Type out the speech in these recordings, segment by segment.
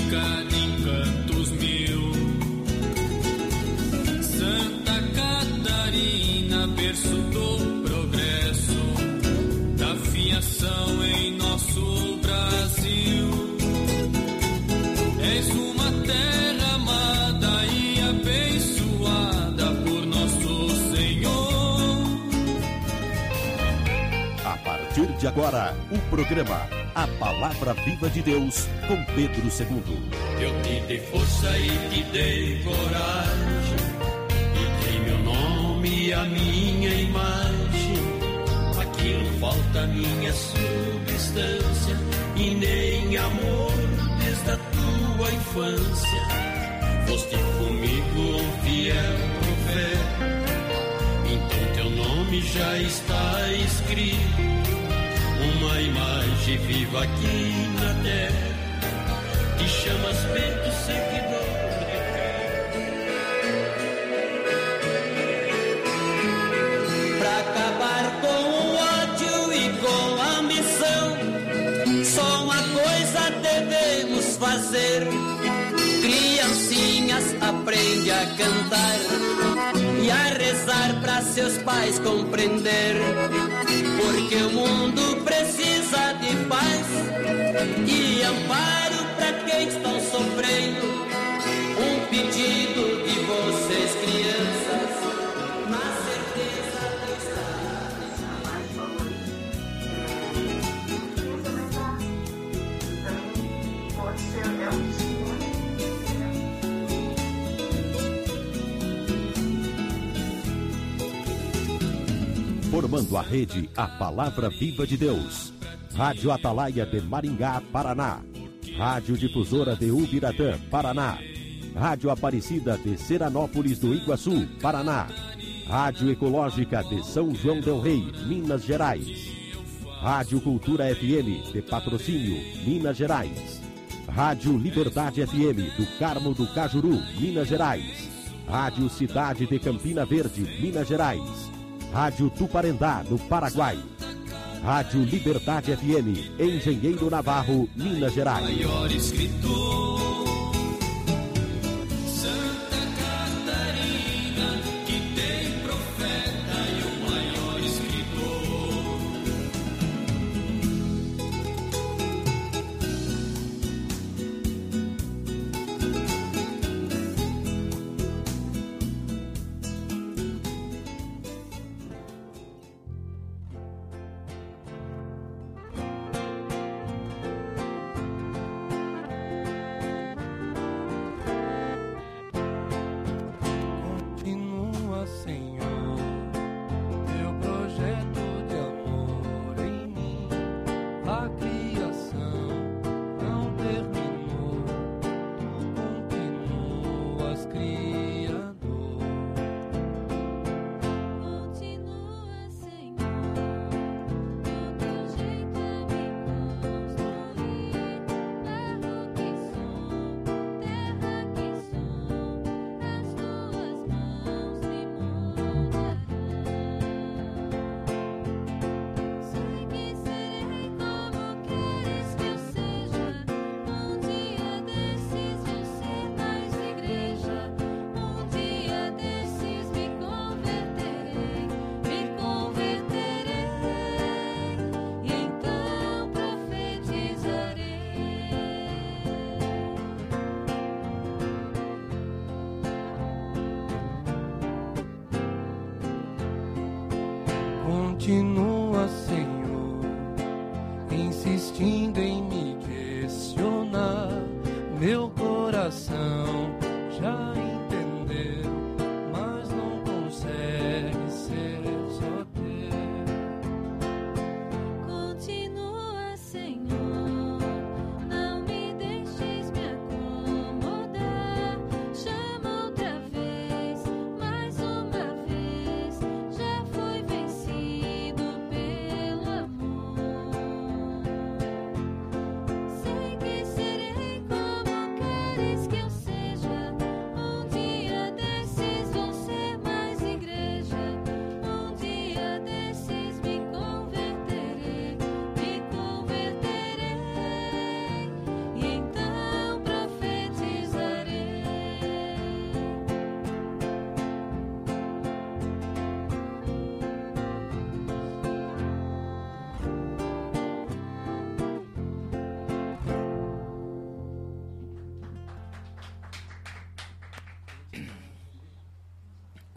rica de encantos mil. Santa Catarina, berço do progresso, da fiação em nosso Brasil. És uma terra amada e abençoada por nosso Senhor. A partir de agora, o programa A Palavra Viva de Deus, com Pedro II. Eu te dei força e te dei coragem, e dei meu nome e a minha imagem. Aqui não falta minha substância, e nem amor desde a tua infância. Foste comigo um fiel profeta, então teu nome já está escrito, uma imagem viva aqui na terra. Te chamas Bento, seguidor de Cristo. Pra acabar com o ódio e com a ambição, só uma coisa devemos fazer. Criancinhas, aprende a cantar e a rezar pra seus pais compreender, porque o mundo precisa de paz e amparo pra quem estão sofrendo. Um pedido de vocês, crianças, na certeza do Formando a rede A Palavra Viva de Deus. Rádio Atalaia de Maringá, Paraná. Rádio Difusora de Ubiratã, Paraná. Rádio Aparecida de Seranópolis do Iguaçu, Paraná. Rádio Ecológica de São João del Rei, Minas Gerais. Rádio Cultura FM de Patrocínio, Minas Gerais. Rádio Liberdade FM do Carmo do Cajuru, Minas Gerais. Rádio Cidade de Campina Verde, Minas Gerais. Rádio Tuparendá, no Paraguai. Rádio Liberdade FM, Engenheiro Navarro, Minas Gerais. Maior escritor, Santa Catarina, que tem profeta e o maior escritor. Continua, Senhor, insistindo em me questionar. Meu coração já entendeu, mas não consegue ser só teu. Continua, Senhor, não me deixes me acomodar. Chama outra vez, mais uma vez, já fui vencido pelo amor.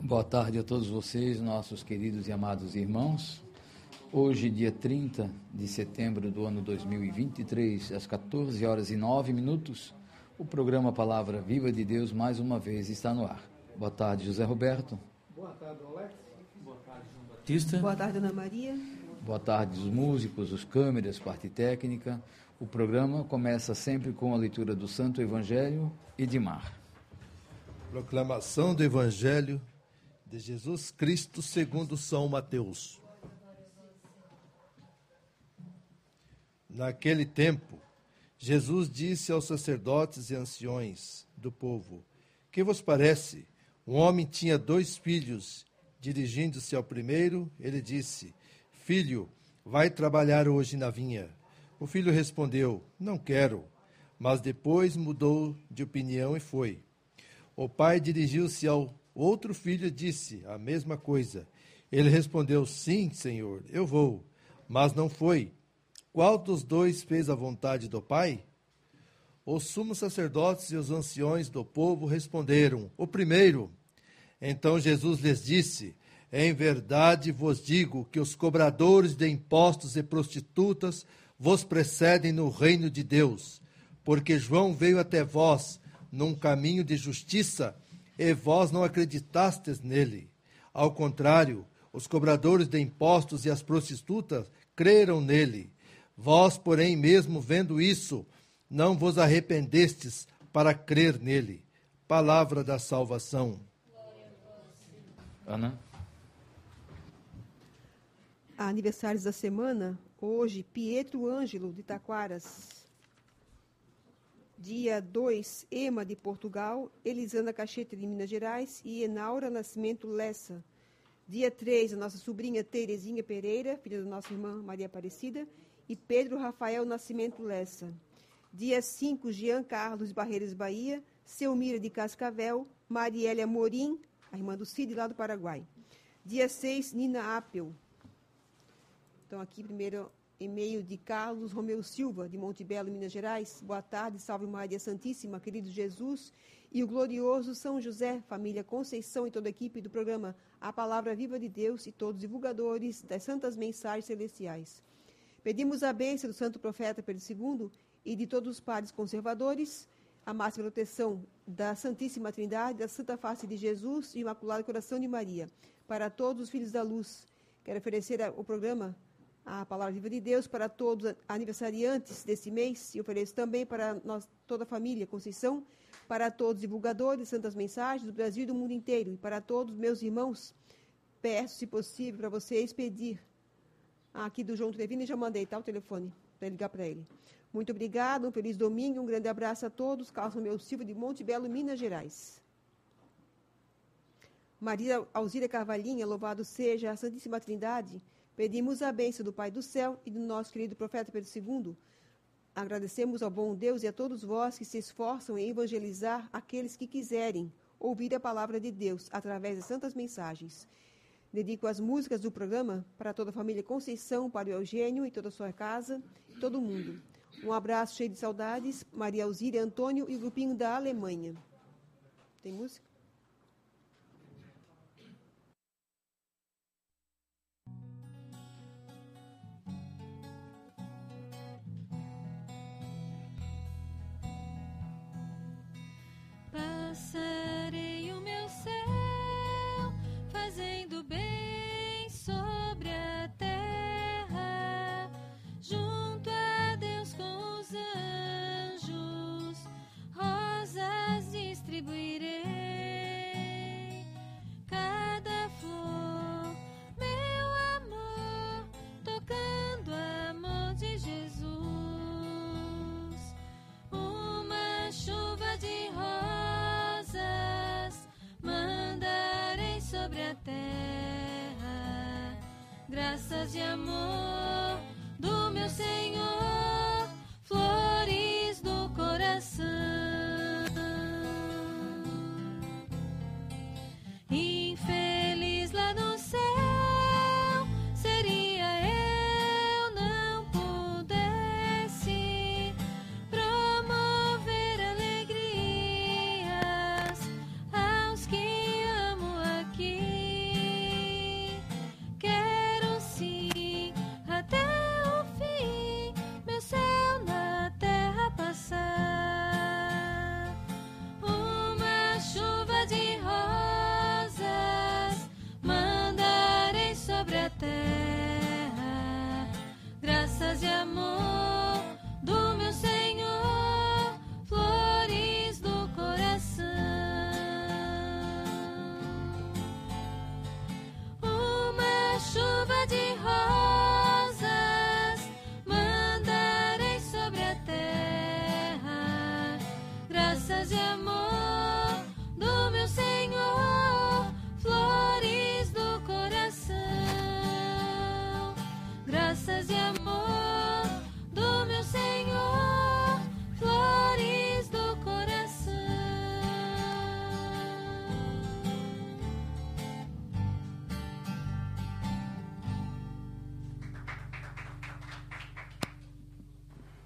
Boa tarde a todos vocês, nossos queridos e amados irmãos. Hoje, dia 30 de setembro do ano 2023, às 14h09, o programa Palavra Viva de Deus, mais uma vez, está no ar. Boa tarde, José Roberto. Boa tarde, Alex. Boa tarde, João Batista. Boa tarde, Ana Maria. Boa tarde, os músicos, os câmeras, parte técnica. O programa começa sempre com a leitura do Santo Evangelho e de Mar. Proclamação do Evangelho de Jesus Cristo segundo São Mateus. Naquele tempo, Jesus disse aos sacerdotes e anciões do povo: Que vos parece? Um homem tinha 2 filhos. Dirigindo-se ao primeiro, ele disse: Filho, vai trabalhar hoje na vinha. O filho respondeu: Não quero. Mas depois mudou de opinião e foi. O pai dirigiu-se ao outro filho e disse a mesma coisa. Ele respondeu: Sim, senhor, eu vou. Mas não foi. Qual dos 2 fez a vontade do pai? Os sumos sacerdotes e os anciões do povo responderam: O primeiro. Então Jesus lhes disse: Em verdade vos digo que os cobradores de impostos e prostitutas vos precedem no reino de Deus, porque João veio até vós num caminho de justiça, e vós não acreditastes nele. Ao contrário, os cobradores de impostos e as prostitutas creram nele. Vós, porém, mesmo vendo isso, não vos arrependestes para crer nele. Palavra da salvação. Ana? Aniversários da semana, hoje, Pietro Ângelo, de Taquaras. Dia 2, Ema, de Portugal, Elisana Cacheta, de Minas Gerais, e Enaura Nascimento Lessa. Dia 3, a nossa sobrinha Terezinha Pereira, filha da nossa irmã Maria Aparecida, e Pedro Rafael Nascimento Lessa. Dia 5, Jean Carlos Barreiras, Bahia, Selmira de Cascavel, Mariélia Morim, a irmã do Cid, lá do Paraguai. Dia 6, Nina Apel. Então, aqui, primeiro e-mail de Carlos Romeu Silva, de Monte Belo, Minas Gerais. Boa tarde, salve Maria Santíssima, querido Jesus e o glorioso São José, família Conceição e toda a equipe do programa A Palavra Viva de Deus e todos os divulgadores das santas mensagens celestiais. Pedimos a bênção do Santo Profeta Pedro II e de todos os padres conservadores, a máxima proteção da Santíssima Trindade, da Santa Face de Jesus e o Imaculado Coração de Maria, para todos os filhos da luz. Quero oferecer o programa A Palavra Viva de Deus para todos os aniversariantes desse mês e ofereço também para nós, toda a família Conceição, para todos os divulgadores de santas mensagens do Brasil e do mundo inteiro e para todos os meus irmãos. Peço, se possível, para vocês pedir aqui do João Trevino, já mandei, tá, o telefone, para ligar para ele. Muito obrigado, um feliz domingo, um grande abraço a todos. Carlos Romeu Silva, de Monte Belo, Minas Gerais. Maria Alzira Carvalhinha, louvado seja a Santíssima Trindade. Pedimos a bênção do Pai do Céu e do nosso querido profeta Pedro II. Agradecemos ao bom Deus e a todos vós que se esforçam em evangelizar aqueles que quiserem ouvir a palavra de Deus através das santas mensagens. Dedico as músicas do programa para toda a família Conceição, para o Eugênio e toda a sua casa, e todo mundo. Um abraço cheio de saudades, Maria Alzira, Antônio e o grupinho da Alemanha. Tem música? Passarei o meu céu, fazendo bem sobre a terra, junto a Deus com os anjos, rosas distribuirei, cada flor, meu amor, tocando o amor de Jesus, uma chuva de rosas mandarei sobre a terra, graças de amor do meu Senhor, flores do coração. Infeliz lá no céu seria eu não pudesse promover alegrias aos que amo aqui.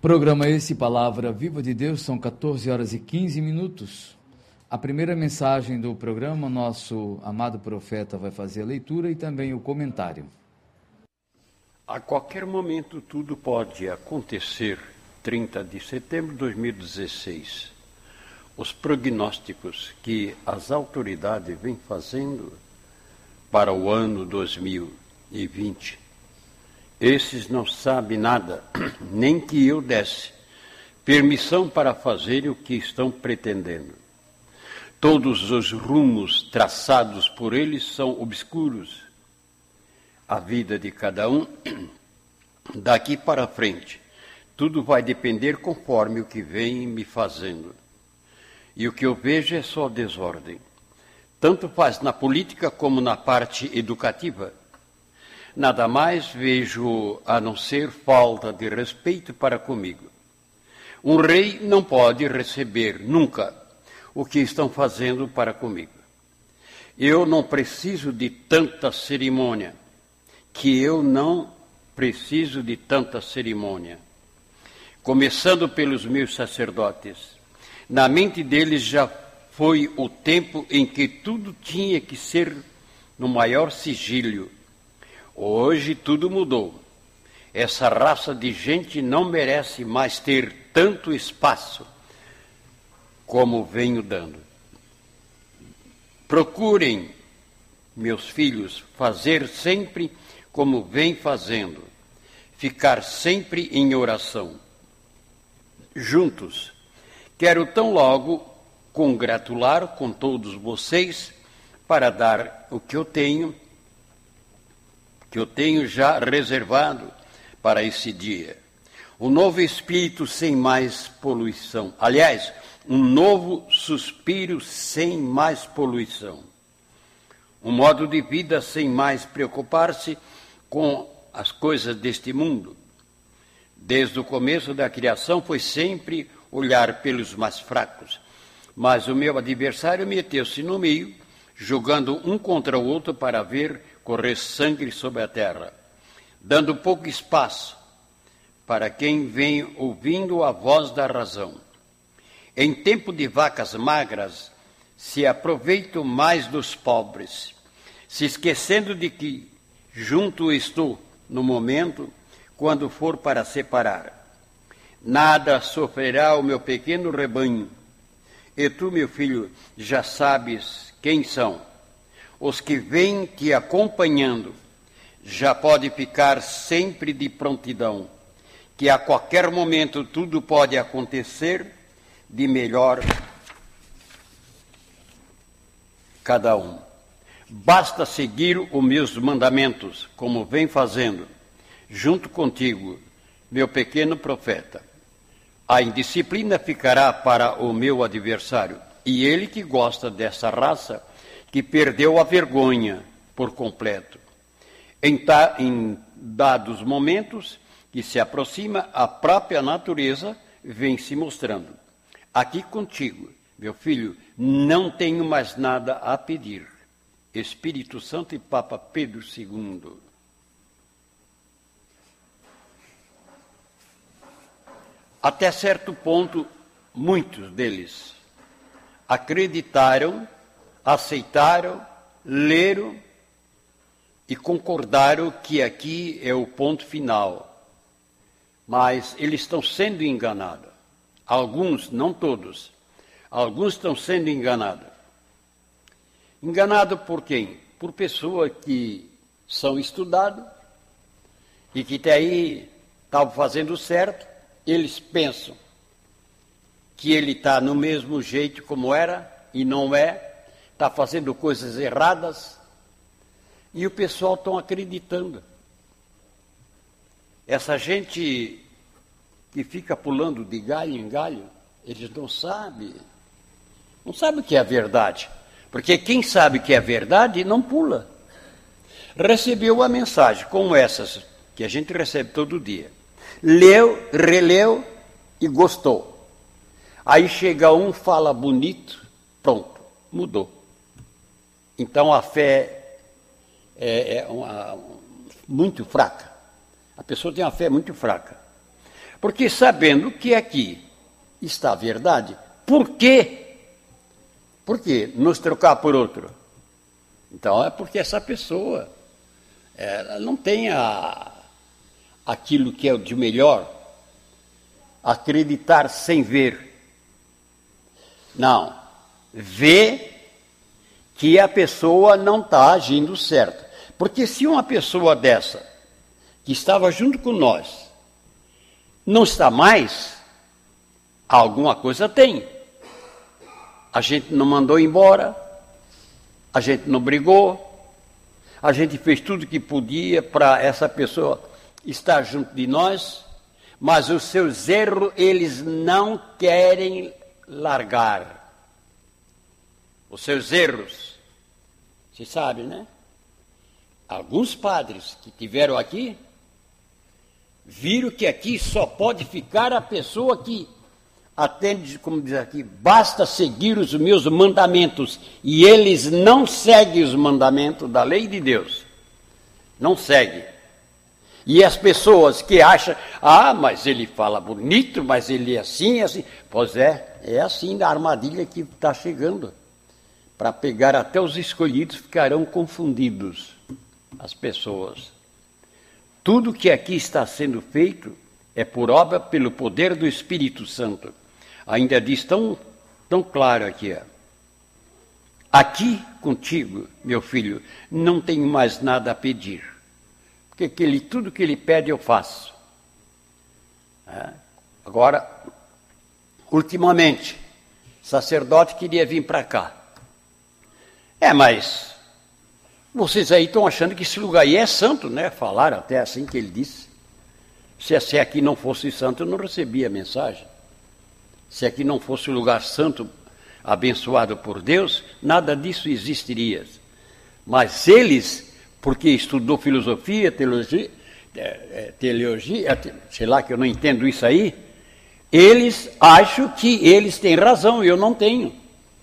Programa esse, Palavra Viva de Deus, são 14 horas e 15 minutos. A primeira mensagem do programa, nosso amado profeta vai fazer a leitura e também o comentário. A qualquer momento tudo pode acontecer. 30 de setembro de 2016. Os prognósticos que as autoridades vêm fazendo para o ano 2020, esses não sabem nada, nem que eu desse permissão para fazer o que estão pretendendo. Todos os rumos traçados por eles são obscuros. A vida de cada um, daqui para frente, tudo vai depender conforme o que vem me fazendo. E o que eu vejo é só desordem. Tanto faz na política como na parte educativa. Nada mais vejo a não ser falta de respeito para comigo. Um rei não pode receber nunca o que estão fazendo para comigo. Eu não preciso de tanta cerimônia, Começando pelos meus sacerdotes. Na mente deles já foi o tempo em que tudo tinha que ser no maior sigilo. Hoje tudo mudou. Essa raça de gente não merece mais ter tanto espaço como venho dando. Procurem, meus filhos, fazer sempre como vem fazendo, ficar sempre em oração. Juntos, quero tão logo congratular com todos vocês para dar o que eu tenho já reservado para esse dia. Um novo espírito sem mais poluição. Aliás, um novo suspiro sem mais poluição. Um modo de vida sem mais preocupar-se com as coisas deste mundo. Desde o começo da criação foi sempre olhar pelos mais fracos. Mas o meu adversário meteu-se no meio, jogando um contra o outro para ver correr sangue sobre a terra, dando pouco espaço para quem vem ouvindo a voz da razão. Em tempo de vacas magras, se aproveitam mais dos pobres, se esquecendo de que junto estou no momento quando for para separar. Nada sofrerá o meu pequeno rebanho. E tu, meu filho, já sabes quem são. Os que vêm te acompanhando já pode ficar sempre de prontidão, que a qualquer momento tudo pode acontecer de melhor cada um. Basta seguir os meus mandamentos, como vem fazendo, junto contigo, meu pequeno profeta. A indisciplina ficará para o meu adversário, e ele que gosta dessa raça, que perdeu a vergonha por completo. Em dados momentos que se aproxima, a própria natureza vem se mostrando. Aqui contigo, meu filho, não tenho mais nada a pedir. Espírito Santo e Papa Pedro II. Até certo ponto, muitos deles acreditaram, aceitaram, leram e concordaram que aqui é o ponto final. Mas eles estão sendo enganados. Alguns, não todos, alguns estão sendo enganados. Enganado por quem? Por pessoas que são estudadas e que até aí estavam fazendo certo. Eles pensam que ele está no mesmo jeito como era, e não é, está fazendo coisas erradas, e o pessoal está acreditando. Essa gente que fica pulando de galho em galho, eles não sabem o que é a verdade, porque quem sabe que é verdade não pula. Recebeu a mensagem como essas, que a gente recebe todo dia. Leu, releu e gostou. Aí chega um, fala bonito, pronto, mudou. Então a fé é muito fraca. A pessoa tem uma fé muito fraca. Porque sabendo que aqui está a verdade, por quê? Por que nos trocar por outro? Então é porque essa pessoa ela não tem aquilo que é de melhor, acreditar sem ver. Não, vê que a pessoa não está agindo certo. Porque se uma pessoa dessa, que estava junto com nós, não está mais, alguma coisa tem. A gente não mandou embora, a gente não brigou, a gente fez tudo que podia para essa pessoa estar junto de nós, mas os seus erros eles não querem largar. Os seus erros, você sabe, né? Alguns padres que tiveram aqui, viram que aqui só pode ficar a pessoa que atende, como diz aqui, basta seguir os meus mandamentos. E eles não seguem os mandamentos da lei de Deus. Não seguem. E as pessoas que acham, mas ele fala bonito, mas ele é assim, assim. Pois é assim a armadilha que está chegando. Para pegar até os escolhidos ficarão confundidos, as pessoas. Tudo que aqui está sendo feito é por obra pelo poder do Espírito Santo. Ainda diz tão claro aqui. Aqui contigo, meu filho, não tenho mais nada a pedir. Porque tudo que ele pede eu faço. Agora, ultimamente, o sacerdote queria vir para cá. Mas vocês aí estão achando que esse lugar aí é santo, né? Falaram até assim que ele disse. Se aqui não fosse santo, eu não recebia a mensagem. Se aqui não fosse um lugar santo, abençoado por Deus, nada disso existiria. Mas eles, porque estudou filosofia, teologia, sei lá que eu não entendo isso aí, eles acham que eles têm razão, eu não tenho.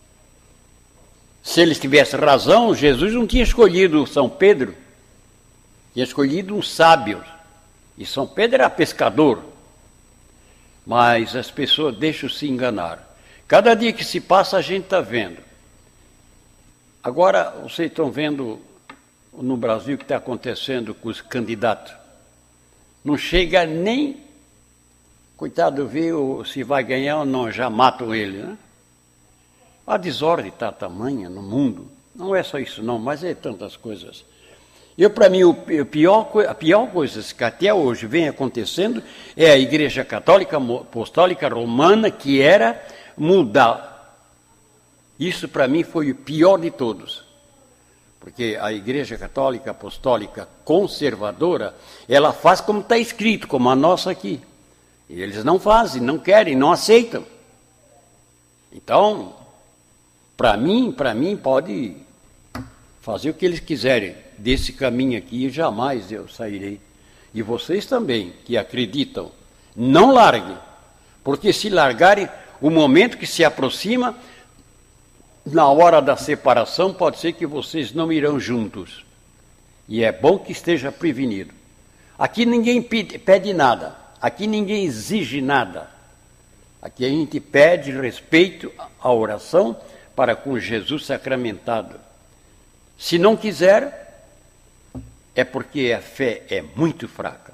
Se eles tivessem razão, Jesus não tinha escolhido São Pedro, tinha escolhido um sábio. E São Pedro era pescador. Mas as pessoas deixam se enganar. Cada dia que se passa, a gente está vendo. Agora, vocês estão vendo no Brasil o que está acontecendo com os candidatos. Não chega nem, coitado, ver se vai ganhar ou não, já matam ele, né? A desordem está tamanha no mundo. Não é só isso não, mas é tantas coisas. Para mim, a pior coisa que até hoje vem acontecendo é a Igreja Católica Apostólica Romana, que era mudar. Isso, para mim, foi o pior de todos. Porque a Igreja Católica Apostólica Conservadora, ela faz como está escrito, como a nossa aqui. E eles não fazem, não querem, não aceitam. Então, para mim, pode fazer o que eles quiserem. Desse caminho aqui, jamais eu sairei. E vocês também, que acreditam, não larguem. Porque se largarem, o momento que se aproxima, na hora da separação, pode ser que vocês não irão juntos. E é bom que esteja prevenido. Aqui ninguém pede nada. Aqui ninguém exige nada. Aqui a gente pede respeito à oração para com Jesus sacramentado. Se não quiser, é porque a fé é muito fraca.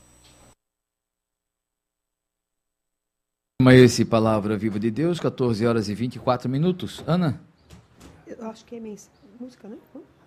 Esse Palavra Viva de Deus, 14 horas e 24 minutos. Ana? Eu acho que é música, né?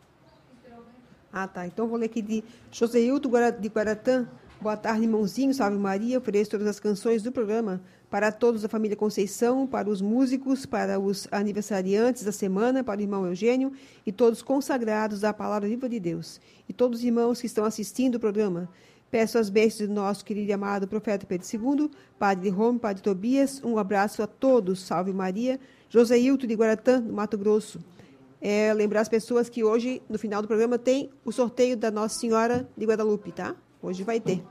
Tá. Então vou ler aqui de Joseildo de Guaratã. Boa tarde, irmãozinho. Salve Maria. Ofereço todas as canções do programa para todos da família Conceição, para os músicos, para os aniversariantes da semana, para o irmão Eugênio e todos consagrados à Palavra Viva de Deus. E todos os irmãos que estão assistindo o programa. Peço as bênçãos do nosso querido e amado profeta Pedro II, Padre Rome, Padre Tobias. Um abraço a todos. Salve Maria. Joseildo de Guaratã, do Mato Grosso. Lembrar as pessoas que hoje, no final do programa, tem o sorteio da Nossa Senhora de Guadalupe, tá? Hoje vai ter.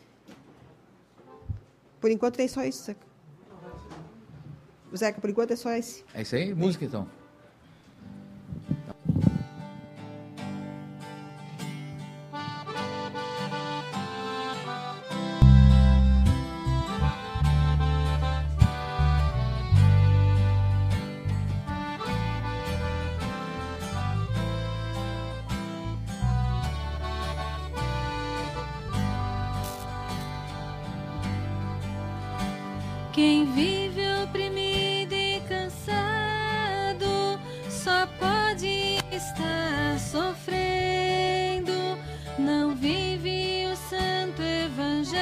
Por enquanto tem só isso, Zeca. Zeca, por enquanto é só esse. É isso aí? Música, então. Quem vive oprimido e cansado só pode estar sofrendo. Não vive o santo evangelho,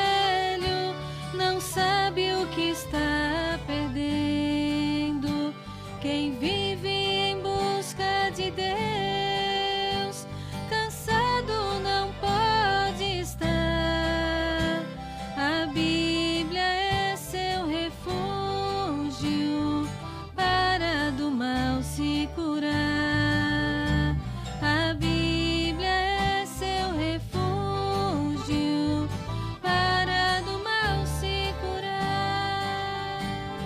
não sabe o que está perdendo. Quem vive em busca de Deus, cansado não pode estar. A Bíblia é seu refúgio para do mal se curar. A Bíblia é seu refúgio para do mal se curar.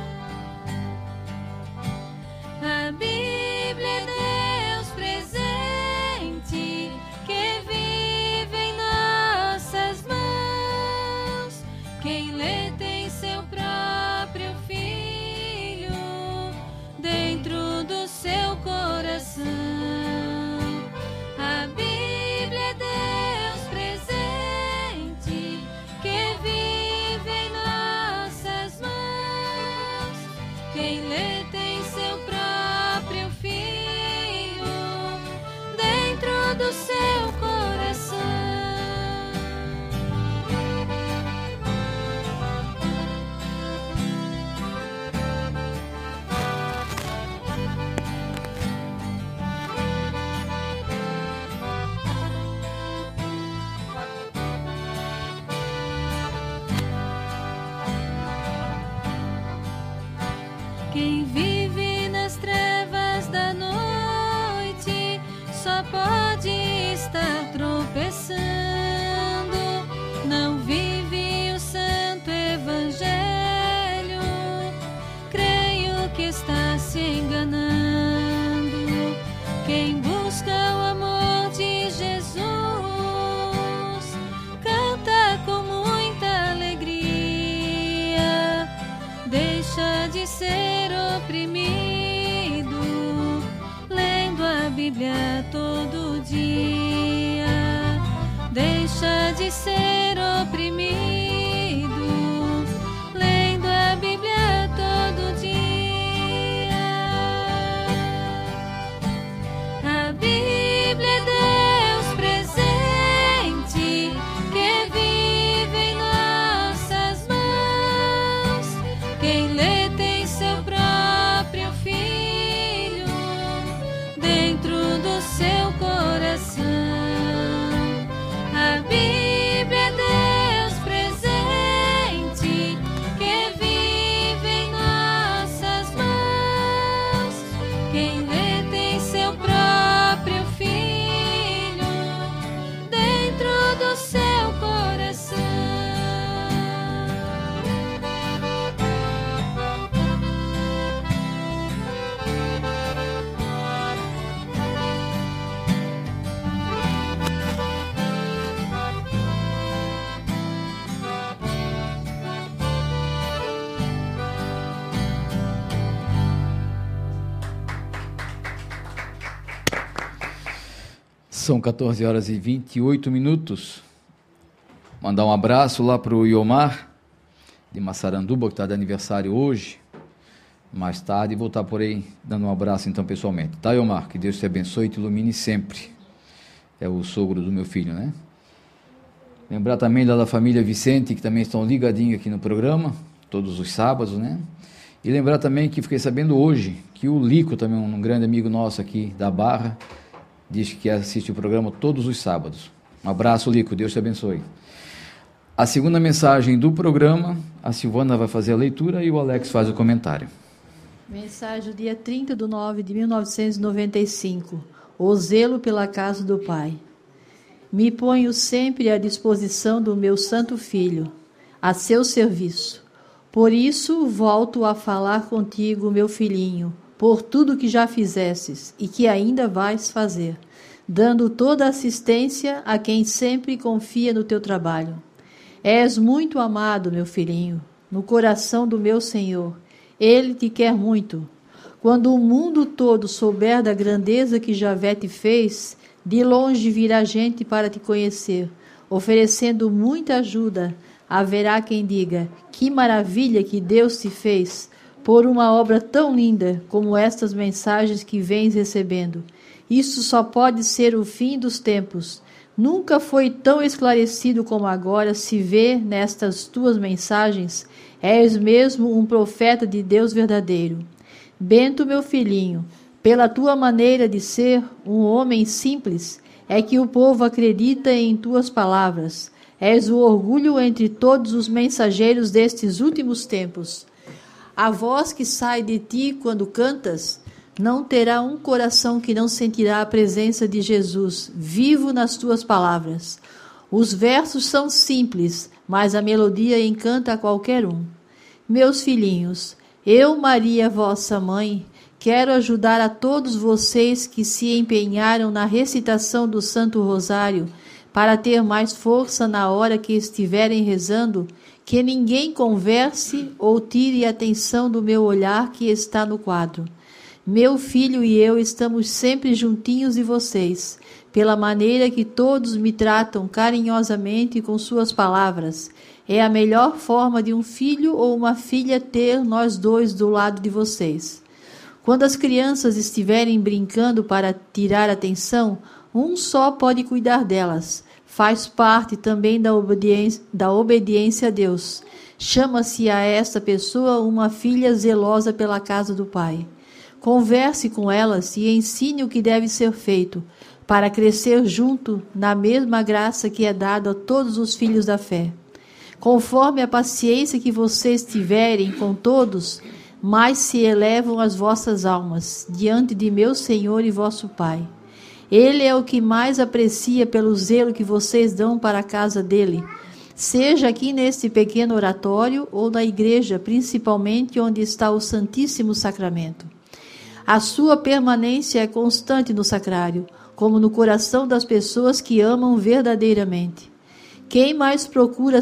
A Bíblia é Deus presente que vive em nossas mãos. Quem lê tem seu próprio filho dentro do seu coração. A Bíblia é Deus presente que vive em nossas mãos. Quem lê tem seu próprio filho dentro do seu coração. Quem vive nas trevas da noite só pode estar tropeçando. Não vive o santo evangelho, creio que está se enganando. Quem busca o amor de Jesus canta com muita alegria. Deixa de ser oprimido, lendo a Bíblia todo dia. Deixa de ser oprimido, lendo a Bíblia todo dia. A Bíblia é Deus presente que vive em nossas mãos. Quem lê tem seu próprio filho dentro do seu coração. A Bíblia é Deus presente que vive em nossas mãos. Quem lê tem seu próprio filho dentro do seu coração. São 14 horas e 28 minutos. Mandar um abraço lá para o Iomar, de Massaranduba, que está de aniversário hoje. Mais tarde vou estar por aí dando um abraço então pessoalmente. Tá, Iomar? Que Deus te abençoe e te ilumine sempre. É o sogro do meu filho, né? Lembrar também da família Vicente, que também estão ligadinhos aqui no programa, todos os sábados, né? E lembrar também que fiquei sabendo hoje que o Lico, também um grande amigo nosso aqui da Barra, diz que assiste o programa todos os sábados. Um abraço, Lico, Deus te abençoe. A segunda mensagem do programa, a Silvana vai fazer a leitura e o Alex faz o comentário. Mensagem do dia 30/9/1995. O zelo pela casa do Pai. Me ponho sempre à disposição do meu Santo Filho, a seu serviço. Por isso volto a falar contigo, meu filhinho, por tudo que já fizestes e que ainda vais fazer, dando toda assistência a quem sempre confia no teu trabalho. És muito amado, meu filhinho, no coração do meu Senhor. Ele te quer muito. Quando o mundo todo souber da grandeza que Javé te fez, de longe virá gente para te conhecer, oferecendo muita ajuda, haverá quem diga: que maravilha que Deus te fez por uma obra tão linda como estas mensagens que vens recebendo. Isso só pode ser o fim dos tempos. Nunca foi tão esclarecido como agora se vê nestas tuas mensagens. És mesmo um profeta de Deus verdadeiro. Bento, meu filhinho, pela tua maneira de ser um homem simples, é que o povo acredita em tuas palavras. És o orgulho entre todos os mensageiros destes últimos tempos. A voz que sai de ti quando cantas não terá um coração que não sentirá a presença de Jesus vivo nas tuas palavras. Os versos são simples, mas a melodia encanta a qualquer um. Meus filhinhos, eu, Maria, vossa mãe, quero ajudar a todos vocês que se empenharam na recitação do Santo Rosário para ter mais força na hora que estiverem rezando, que ninguém converse ou tire a atenção do meu olhar que está no quadro. Meu filho e eu estamos sempre juntinhos de vocês, pela maneira que todos me tratam carinhosamente com suas palavras. É a melhor forma de um filho ou uma filha ter nós dois do lado de vocês. Quando as crianças estiverem brincando para tirar atenção, um só pode cuidar delas. Faz parte também da obediência a Deus. Chama-se a esta pessoa uma filha zelosa pela casa do Pai. Converse com elas e ensine o que deve ser feito, para crescer junto na mesma graça que é dada a todos os filhos da fé. Conforme a paciência que vocês tiverem com todos, mais se elevam as vossas almas diante de meu Senhor e vosso Pai. Ele é o que mais aprecia pelo zelo que vocês dão para a casa dele, seja aqui neste pequeno oratório ou na igreja, principalmente onde está o Santíssimo Sacramento. A sua permanência é constante no sacrário, como no coração das pessoas que amam verdadeiramente. Quem mais procura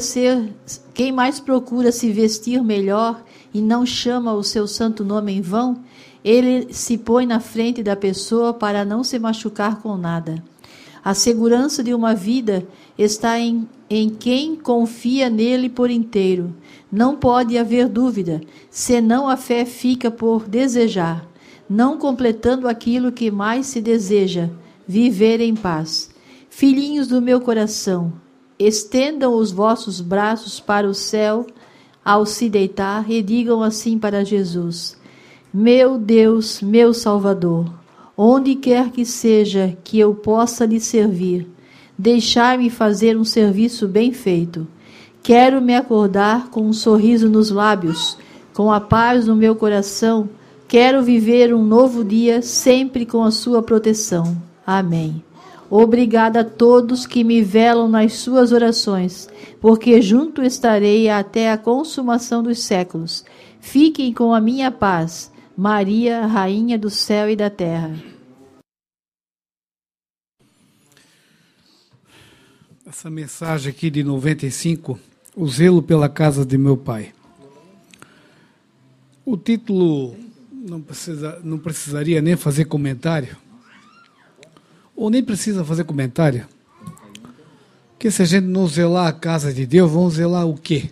se vestir melhor e não chama o seu santo nome em vão, ele se põe na frente da pessoa para não se machucar com nada. A segurança de uma vida está em quem confia nele por inteiro. Não pode haver dúvida, senão a fé fica por desejar, não completando aquilo que mais se deseja, viver em paz. Filhinhos do meu coração, estendam os vossos braços para o céu ao se deitar e digam assim para Jesus: meu Deus, meu Salvador, onde quer que seja que eu possa lhe servir, deixai-me fazer um serviço bem feito. Quero me acordar com um sorriso nos lábios, com a paz no meu coração. Quero viver um novo dia sempre com a sua proteção. Amém. Obrigada a todos que me velam nas suas orações, porque junto estarei até a consumação dos séculos. Fiquem com a minha paz. Maria, Rainha do céu e da terra. Essa mensagem aqui de 95, o zelo pela casa de meu pai. O título não precisaria nem fazer comentário, ou nem precisa fazer comentário, porque se a gente não zelar a casa de Deus, vamos zelar o quê?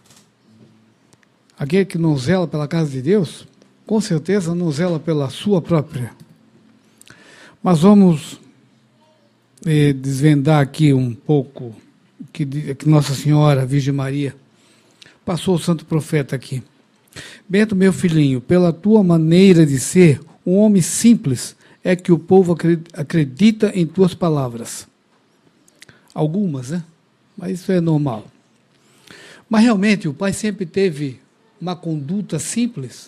Aquele que não zela pela casa de Deus, com certeza não zela pela sua própria. Mas vamos desvendar aqui um pouco que Nossa Senhora, Virgem Maria, passou o santo profeta aqui. Bento, meu filhinho, pela tua maneira de ser, um homem simples, é que o povo acredita em tuas palavras. Algumas, né? Mas isso é normal. Mas realmente o pai sempre teve uma conduta simples.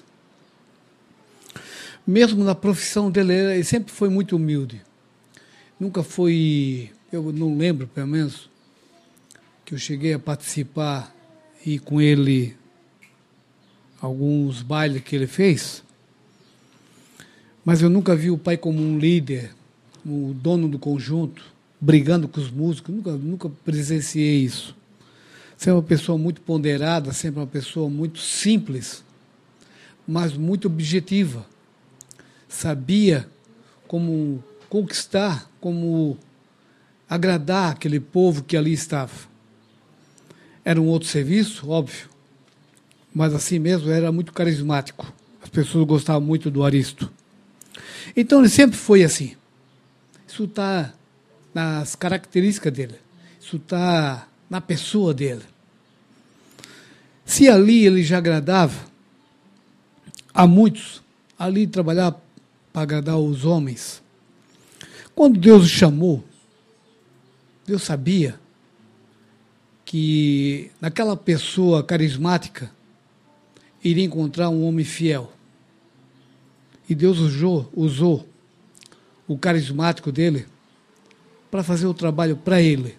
Mesmo na profissão dele, ele sempre foi muito humilde. Nunca foi, eu não lembro, pelo menos, que eu cheguei a participar e com ele alguns bailes que ele fez, mas eu nunca vi o pai como um líder, o dono do conjunto, brigando com os músicos, nunca presenciei isso. Sempre uma pessoa muito ponderada, sempre uma pessoa muito simples, mas muito objetiva. Sabia como conquistar, como agradar aquele povo que ali estava. Era um outro serviço, óbvio, mas assim mesmo era muito carismático. As pessoas gostavam muito do Aristo. Então ele sempre foi assim. Isso está nas características dele. Isso está na pessoa dele. Se ali ele já agradava a muitos, ali trabalhar para agradar os homens. Quando Deus o chamou, Deus sabia que naquela pessoa carismática iria encontrar um homem fiel. E Deus usou o carismático dele para fazer o trabalho para ele.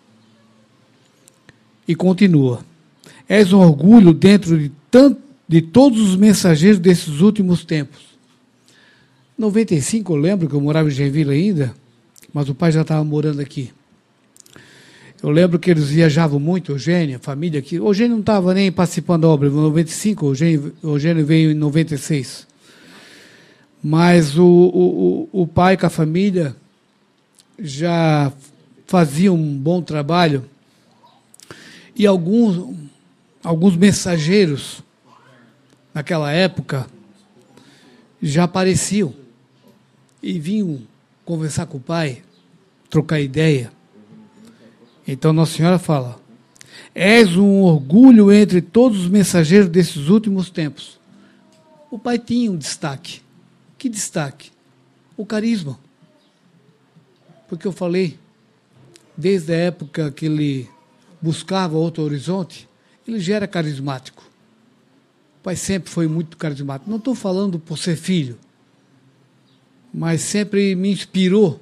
E continua. És um orgulho dentro de todos os mensageiros desses últimos tempos. Em 95, eu lembro que eu morava em Genville ainda, mas o pai já estava morando aqui. Eu lembro que eles viajavam muito, Eugênio, a família aqui. O Eugênio não estava nem participando da obra, em 95, o Eugênio veio em 96. Mas o pai com a família já fazia um bom trabalho. E alguns mensageiros, naquela época, já apareciam e vinham conversar com o pai, trocar ideia. Então Nossa Senhora fala, és um orgulho entre todos os mensageiros desses últimos tempos. O pai tinha um destaque. Que destaque? O carisma. Porque eu falei, desde a época que ele buscava outro horizonte, ele já era carismático. O pai sempre foi muito carismático. Não estou falando por ser filho, mas sempre me inspirou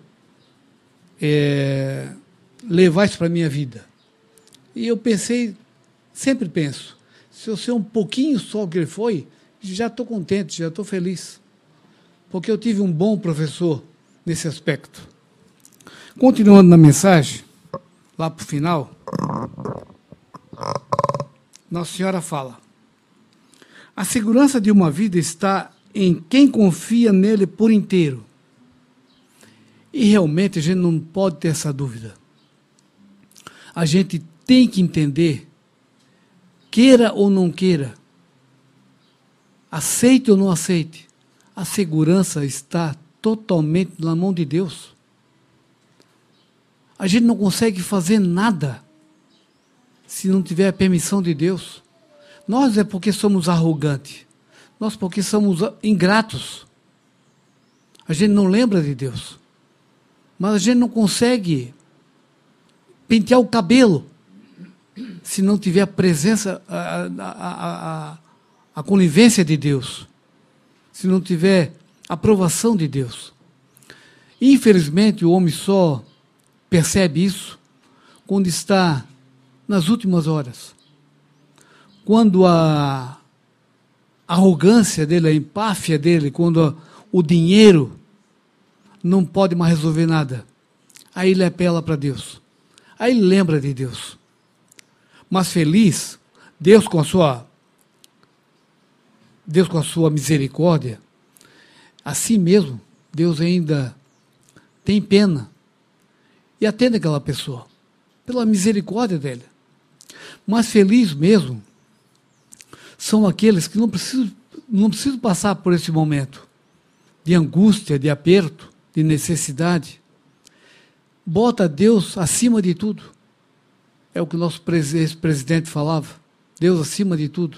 levar isso para a minha vida. E eu pensei, sempre penso, se eu ser um pouquinho só o que ele foi, já estou contente, já estou feliz. Porque eu tive um bom professor nesse aspecto. Continuando na mensagem, lá para o final, Nossa Senhora fala, a segurança de uma vida está em quem confia nele por inteiro. E realmente a gente não pode ter essa dúvida. A gente tem que entender, queira ou não queira, aceite ou não aceite, a segurança está totalmente na mão de Deus. A gente não consegue fazer nada se não tiver a permissão de Deus. Nós é porque somos arrogantes. Nós porque somos ingratos. A gente não lembra de Deus. Mas a gente não consegue pentear o cabelo se não tiver a presença, a conivência de Deus. Se não tiver aprovação de Deus. Infelizmente, o homem só percebe isso quando está nas últimas horas. Quando a arrogância dele, a empáfia dele, quando o dinheiro não pode mais resolver nada. Aí ele apela para Deus. Aí ele lembra de Deus. Mas feliz, Deus com a sua misericórdia, assim mesmo, Deus ainda tem pena e atende aquela pessoa, pela misericórdia dele. Mas feliz mesmo são aqueles que não precisam passar por esse momento de angústia, de aperto, de necessidade. Bota Deus acima de tudo. É o que o nosso ex-presidente falava. Deus acima de tudo.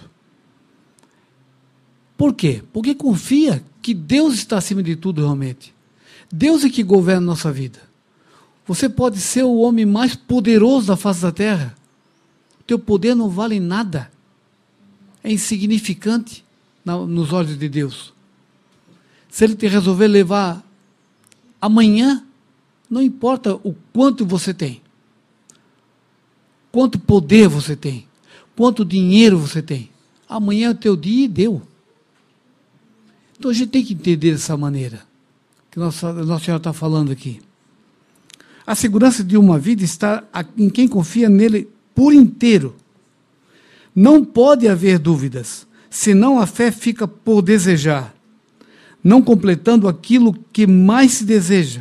Por quê? Porque confia que Deus está acima de tudo realmente. Deus é que governa a nossa vida. Você pode ser o homem mais poderoso da face da terra. O teu poder não vale nada. É insignificante nos olhos de Deus. Se Ele te resolver levar amanhã, não importa o quanto você tem, quanto poder você tem, quanto dinheiro você tem. Amanhã é o teu dia e deu. Então a gente tem que entender dessa maneira que Nossa Senhora está falando aqui. A segurança de uma vida está em quem confia nele por inteiro. Não pode haver dúvidas, senão a fé fica por desejar, não completando aquilo que mais se deseja,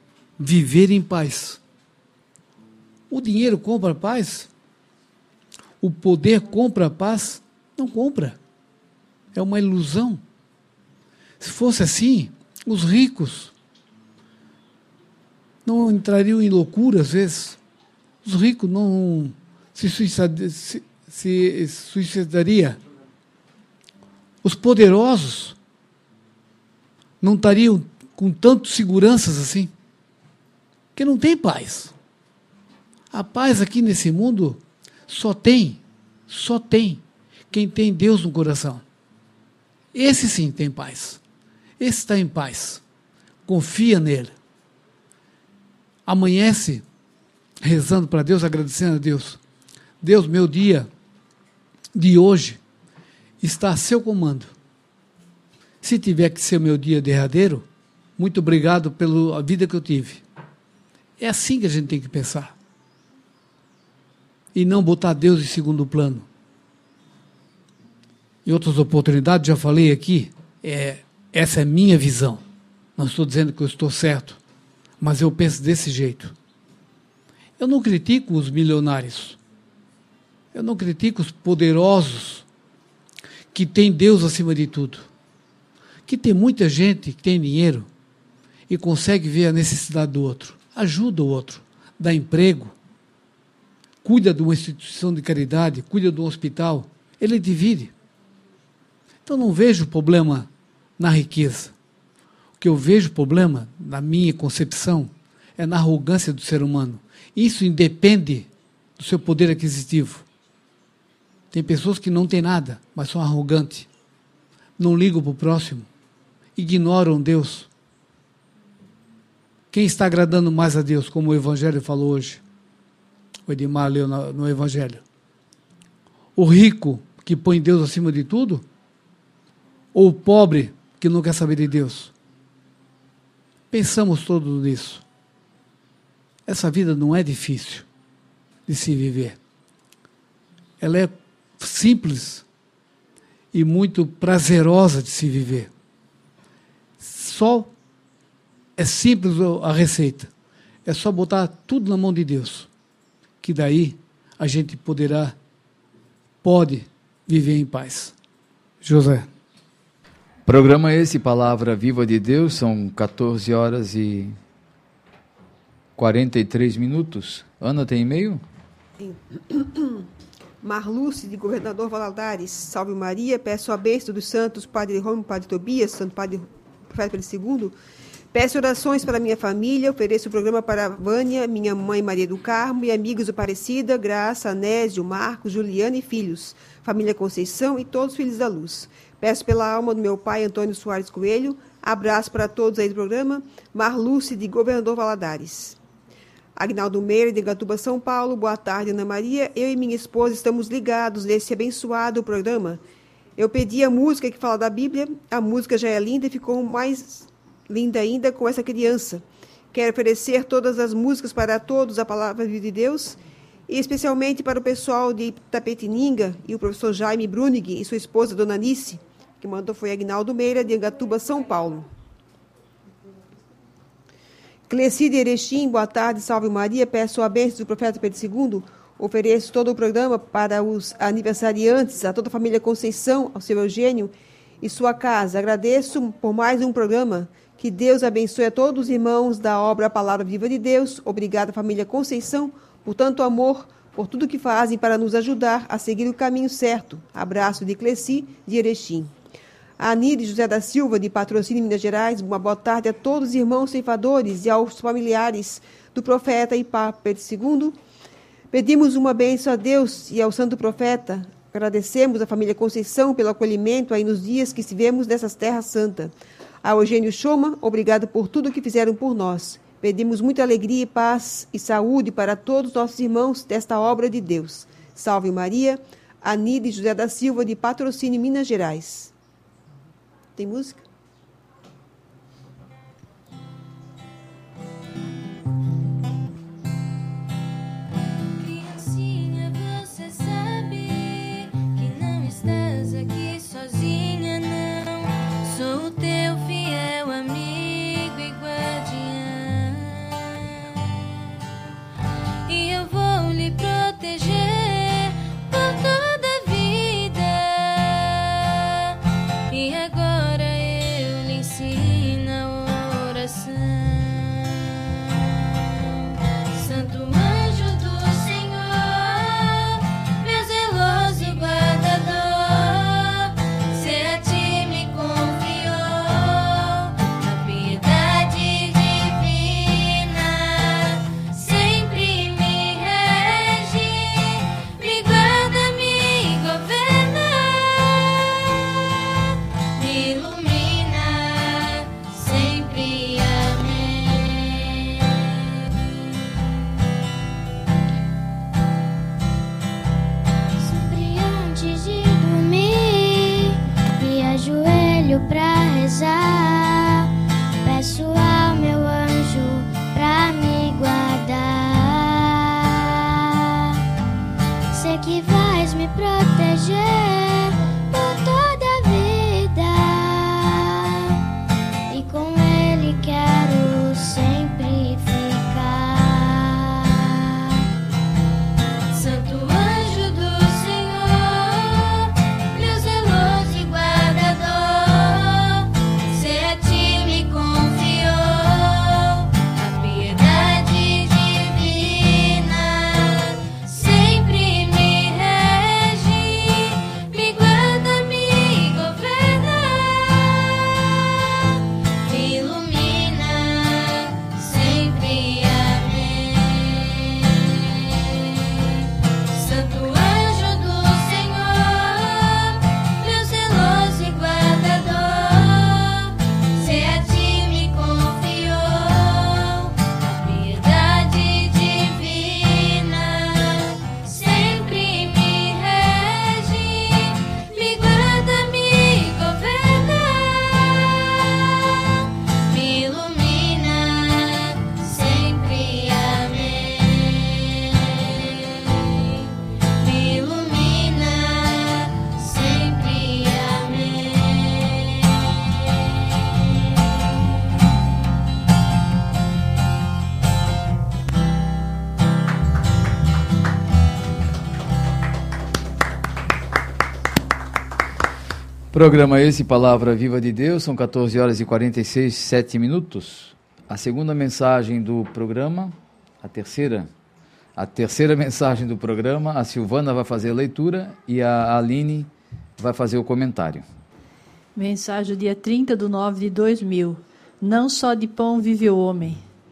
viver em paz. O dinheiro compra paz? o poder compra a paz? Não compra. É uma ilusão. Se fosse assim, os ricos não entrariam em loucura às vezes. Os ricos não se suicidariam. Os poderosos não estariam com tantas seguranças assim. Porque não tem paz. A paz aqui nesse mundo só tem quem tem Deus no coração. Esse sim tem paz. Esse está em paz. Confia nele. Amanhece rezando para Deus, agradecendo a Deus. Deus, meu dia de hoje está a seu comando. Se tiver que ser o meu dia derradeiro, muito obrigado pela vida que eu tive. É assim que a gente tem que pensar. E não botar Deus em segundo plano. Em outras oportunidades, já falei aqui, essa é a minha visão. Não estou dizendo que eu estou certo, mas eu penso desse jeito. Eu não critico os milionários. Eu não critico os poderosos que têm Deus acima de tudo. Que tem muita gente que tem dinheiro e consegue ver a necessidade do outro. Ajuda o outro, dá emprego, cuida de uma instituição de caridade, cuida de um hospital. Ele divide. Então não vejo problema na riqueza. O que eu vejo problema, na minha concepção, é na arrogância do ser humano. Isso independe do seu poder aquisitivo. Tem pessoas que não têm nada, mas são arrogantes. Não ligam para o próximo. Ignoram Deus. Quem está agradando mais a Deus, como o Evangelho falou hoje? O Edmar leu no Evangelho. O rico que põe Deus acima de tudo? Ou o pobre que não quer saber de Deus? Pensamos todos nisso. Essa vida não é difícil de se viver. Ela é simples e muito prazerosa de se viver. Só é simples a receita. É só botar tudo na mão de Deus, que daí a gente pode viver em paz. José. Programa esse, Palavra Viva de Deus, são 14 horas e 43 minutos. Ana, tem e-mail? Sim. Marluce, de Governador Valadares, salve Maria, peço a bênção dos santos, Padre Rômulo, Padre Tobias, Santo Padre Profeta Pedro II, peço orações para minha família, ofereço o programa para a Vânia, minha mãe Maria do Carmo e amigos do Aparecida, Graça, Anésio, Marcos, Juliana e filhos, família Conceição e todos os filhos da luz. Peço pela alma do meu pai Antônio Soares Coelho, abraço para todos aí do programa, Marluce, de Governador Valadares. Agnaldo Meira, de Gatuba, São Paulo. Boa tarde, Ana Maria. Eu e minha esposa estamos ligados nesse abençoado programa. Eu pedi a música que fala da Bíblia. A música já é linda e ficou mais linda ainda com essa criança. Quero oferecer todas as músicas para todos, a Palavra Viva de Deus, e especialmente para o pessoal de Tapetininga e o professor Jaime Brunig e sua esposa, Dona Anice, que mandou foi Agnaldo Meira, de Gatuba, São Paulo. Cleci de Erechim, boa tarde, salve Maria, peço a bênção do profeta Pedro II, ofereço todo o programa para os aniversariantes, a toda a família Conceição, ao seu Eugênio e sua casa. Agradeço por mais um programa, que Deus abençoe a todos os irmãos da obra A Palavra Viva de Deus. Obrigada, família Conceição, por tanto amor, por tudo que fazem para nos ajudar a seguir o caminho certo. Abraço de Cleci de Erechim. A Anide José da Silva, de Patrocínio, Minas Gerais, uma boa tarde a todos os irmãos ceifadores e aos familiares do profeta e Papa Pedro II. Pedimos uma bênção a Deus e ao santo profeta. Agradecemos à família Conceição pelo acolhimento aí nos dias que estivemos nessas terras santas. Ao Eugênio Choma, obrigado por tudo que fizeram por nós. Pedimos muita alegria, paz e saúde para todos os nossos irmãos desta obra de Deus. Salve Maria. Anide José da Silva, de Patrocínio, Minas Gerais. Tem música? Criancinha, você sabe que não estás aqui sozinha, não. Sou o teu fiel amigo e guardiã, e eu vou lhe proteger por Programa esse, Palavra Viva de Deus, são 14 horas e 46 minutos. A segunda mensagem do programa, a terceira mensagem do programa, a Silvana vai fazer a leitura e a Aline vai fazer o comentário. Mensagem do dia 30/9/2000. Não só de pão vive o homem.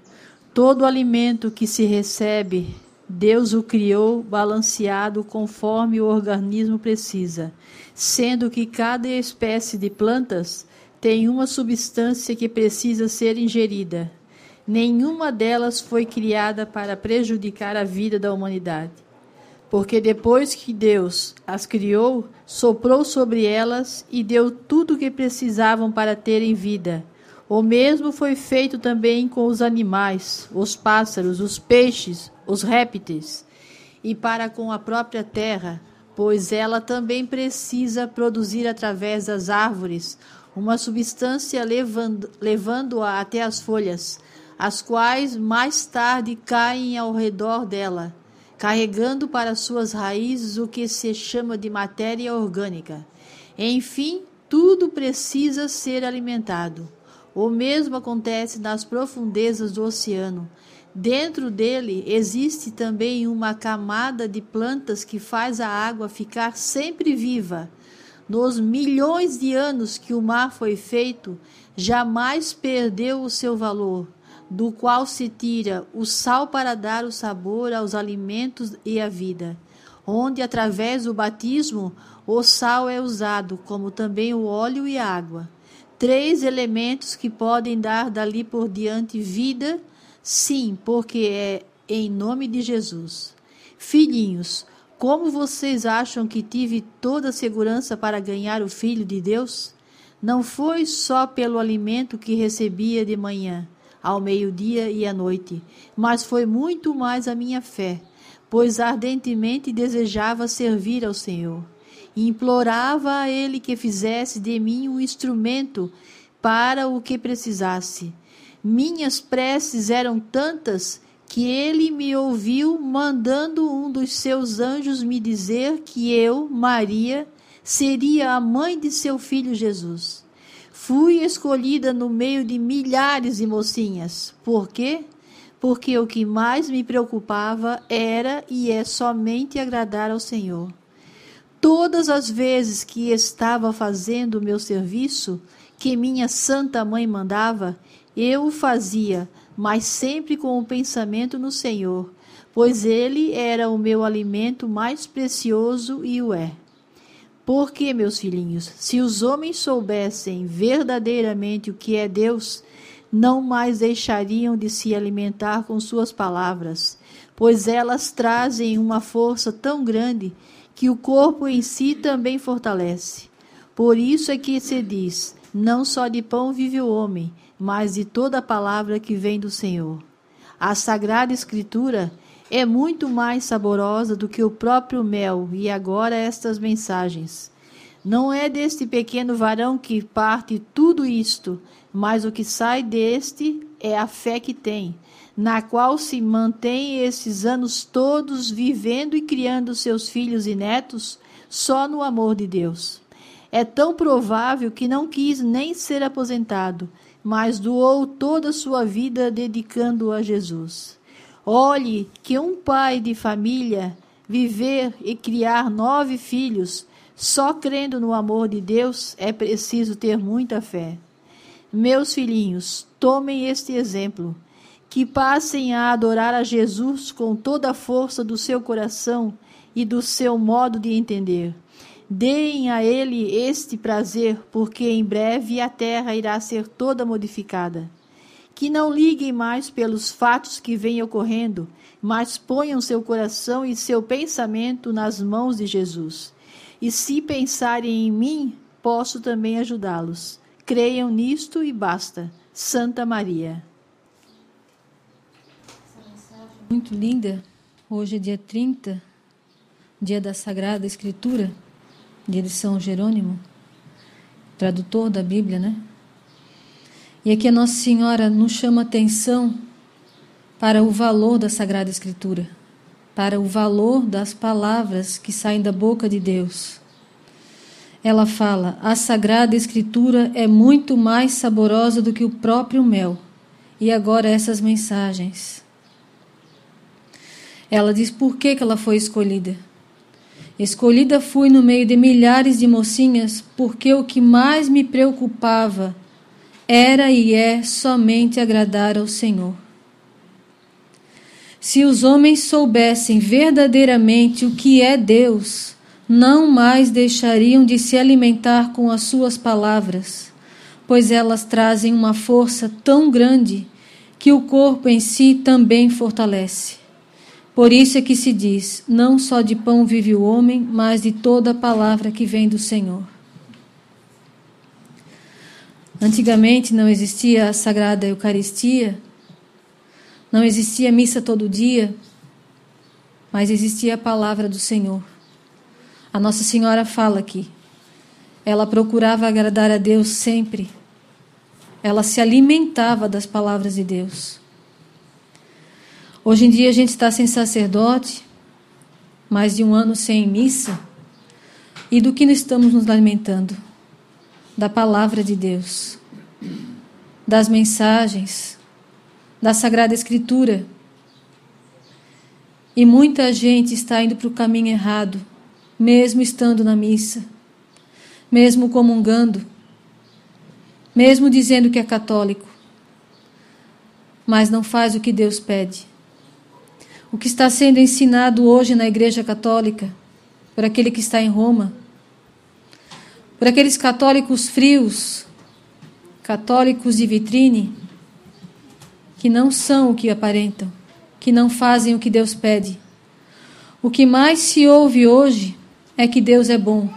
Todo alimento que se recebe, Deus o criou balanceado conforme o organismo precisa, sendo que cada espécie de plantas tem uma substância que precisa ser ingerida. Nenhuma delas foi criada para prejudicar a vida da humanidade. Porque depois que Deus as criou, soprou sobre elas e deu tudo o que precisavam para terem vida. O mesmo foi feito também com os animais, os pássaros, os peixes, os répteis, e para com a própria terra, pois ela também precisa produzir através das árvores uma substância levando-a até as folhas, as quais mais tarde caem ao redor dela, carregando para suas raízes o que se chama de matéria orgânica. Enfim, tudo precisa ser alimentado. O mesmo acontece nas profundezas do oceano. Dentro dele existe também uma camada de plantas que faz a água ficar sempre viva. Nos milhões de anos que o mar foi feito, jamais perdeu o seu valor, do qual se tira o sal para dar o sabor aos alimentos e à vida, onde, através do batismo, o sal é usado, como também o óleo e a água. 3 elementos que podem dar dali por diante vida, sim, porque é em nome de Jesus. Filhinhos, como vocês acham que tive toda a segurança para ganhar o Filho de Deus? Não foi só pelo alimento que recebia de manhã, ao meio-dia e à noite, mas foi muito mais a minha fé, pois ardentemente desejava servir ao Senhor. E implorava a Ele que fizesse de mim um instrumento para o que precisasse. Minhas preces eram tantas que Ele me ouviu, mandando um dos seus anjos me dizer que eu, Maria, seria a mãe de seu filho Jesus. Fui escolhida no meio de milhares de mocinhas. Por quê? Porque o que mais me preocupava era e é somente agradar ao Senhor. Todas as vezes que estava fazendo o meu serviço, que minha Santa Mãe mandava, eu o fazia, mas sempre com o pensamento no Senhor, pois Ele era o meu alimento mais precioso e o é. Porque, meus filhinhos, se os homens soubessem verdadeiramente o que é Deus, não mais deixariam de se alimentar com suas palavras, pois elas trazem uma força tão grande que o corpo em si também fortalece. Por isso é que se diz, não só de pão vive o homem, mas de toda a palavra que vem do Senhor. A Sagrada Escritura é muito mais saborosa do que o próprio mel, e agora estas mensagens. Não é deste pequeno varão que parte tudo isto, mas o que sai deste é a fé que tem, na qual se mantém esses anos todos vivendo e criando seus filhos e netos só no amor de Deus. É tão provável que não quis nem ser aposentado, mas doou toda a sua vida dedicando-o a Jesus. Olhe que um pai de família viver e criar 9 filhos só crendo no amor de Deus é preciso ter muita fé. Meus filhinhos, tomem este exemplo, que passem a adorar a Jesus com toda a força do seu coração e do seu modo de entender. Deem a Ele este prazer, porque em breve a terra irá ser toda modificada. Que não liguem mais pelos fatos que vêm ocorrendo, mas ponham seu coração e seu pensamento nas mãos de Jesus. E se pensarem em mim, posso também ajudá-los. Creiam nisto e basta. Santa Maria. Muito linda. Hoje é dia 30, dia da Sagrada Escritura, dia de São Jerônimo, tradutor da Bíblia, né? E aqui a Nossa Senhora nos chama atenção para o valor da Sagrada Escritura, para o valor das palavras que saem da boca de Deus. ela fala: a Sagrada Escritura é muito mais saborosa do que o próprio mel. E agora essas mensagens. Ela diz por que ela foi escolhida. Escolhida fui no meio de milhares de mocinhas, porque o que mais me preocupava era e é somente agradar ao Senhor. Se os homens soubessem verdadeiramente o que é Deus, não mais deixariam de se alimentar com as suas palavras, pois elas trazem uma força tão grande que o corpo em si também fortalece. Por isso é que se diz: não só de pão vive o homem, mas de toda a palavra que vem do Senhor. Antigamente não existia a Sagrada Eucaristia, não existia missa todo dia, mas existia a palavra do Senhor. A Nossa Senhora fala aqui. Ela procurava agradar a Deus sempre. Ela se alimentava das palavras de Deus. Hoje em dia a gente está sem sacerdote, mais de um ano sem missa. E do que nós estamos nos alimentando? Da palavra de Deus, das mensagens, da Sagrada Escritura. E muita gente está indo para o caminho errado, mesmo estando na missa, mesmo comungando, mesmo dizendo que é católico, mas não faz o que Deus pede. O que está sendo ensinado hoje na Igreja Católica, por aquele que está em Roma, por aqueles católicos frios, católicos de vitrine, que não são o que aparentam, que não fazem o que Deus pede. O que mais se ouve hoje é que Deus é bom.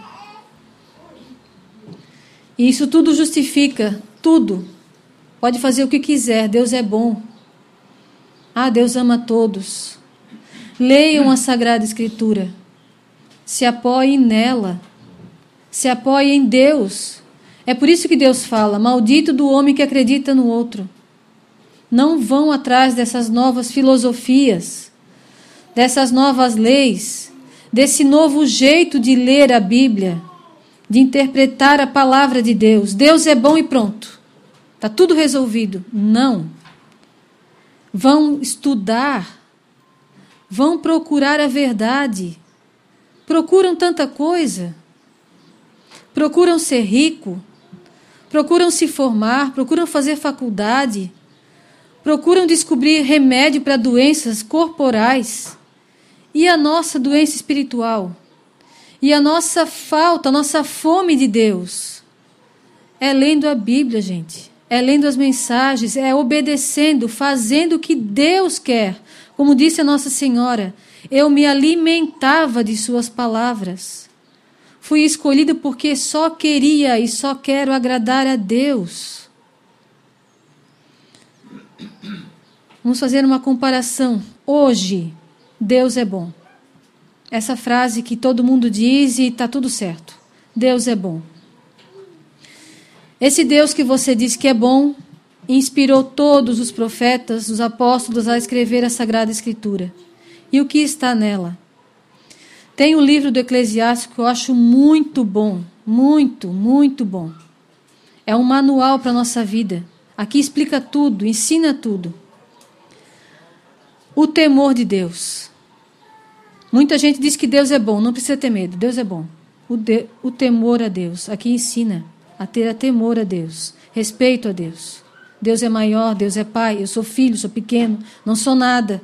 E isso tudo justifica, tudo. Pode fazer o que quiser, Deus é bom. Ah, Deus ama todos. Leiam a Sagrada Escritura. Se apoiem nela. Se apoiem em Deus. É por isso que Deus fala: maldito do homem que acredita no outro. Não vão atrás dessas novas filosofias, dessas novas leis, desse novo jeito de ler a Bíblia, de interpretar a palavra de Deus. Deus é bom e pronto. Está tudo resolvido. Não. Vão estudar, vão procurar a verdade. Procuram tanta coisa. Procuram ser rico, procuram se formar, procuram fazer faculdade, procuram descobrir remédio para doenças corporais. E a nossa doença espiritual? E a nossa falta, a nossa fome de Deus? É lendo a Bíblia, gente. É lendo as mensagens, é obedecendo, fazendo o que Deus quer. Como disse a Nossa Senhora, eu me alimentava de suas palavras. Fui escolhida porque só queria e só quero agradar a Deus. Vamos fazer uma comparação. Hoje, Deus é bom. Essa frase que todo mundo diz e está tudo certo. Deus é bom. Esse Deus que você diz que é bom, inspirou todos os profetas, os apóstolos a escrever a Sagrada Escritura. E o que está nela? Tem o livro do Eclesiástico que eu acho muito bom, muito, muito bom. É um manual para a nossa vida. Aqui explica tudo, ensina tudo. O temor de Deus. Muita gente diz que Deus é bom, não precisa ter medo, Deus é bom. O temor a Deus, aqui ensina a ter temor a Deus, respeito a Deus. Deus é maior, Deus é pai, eu sou filho, sou pequeno, não sou nada.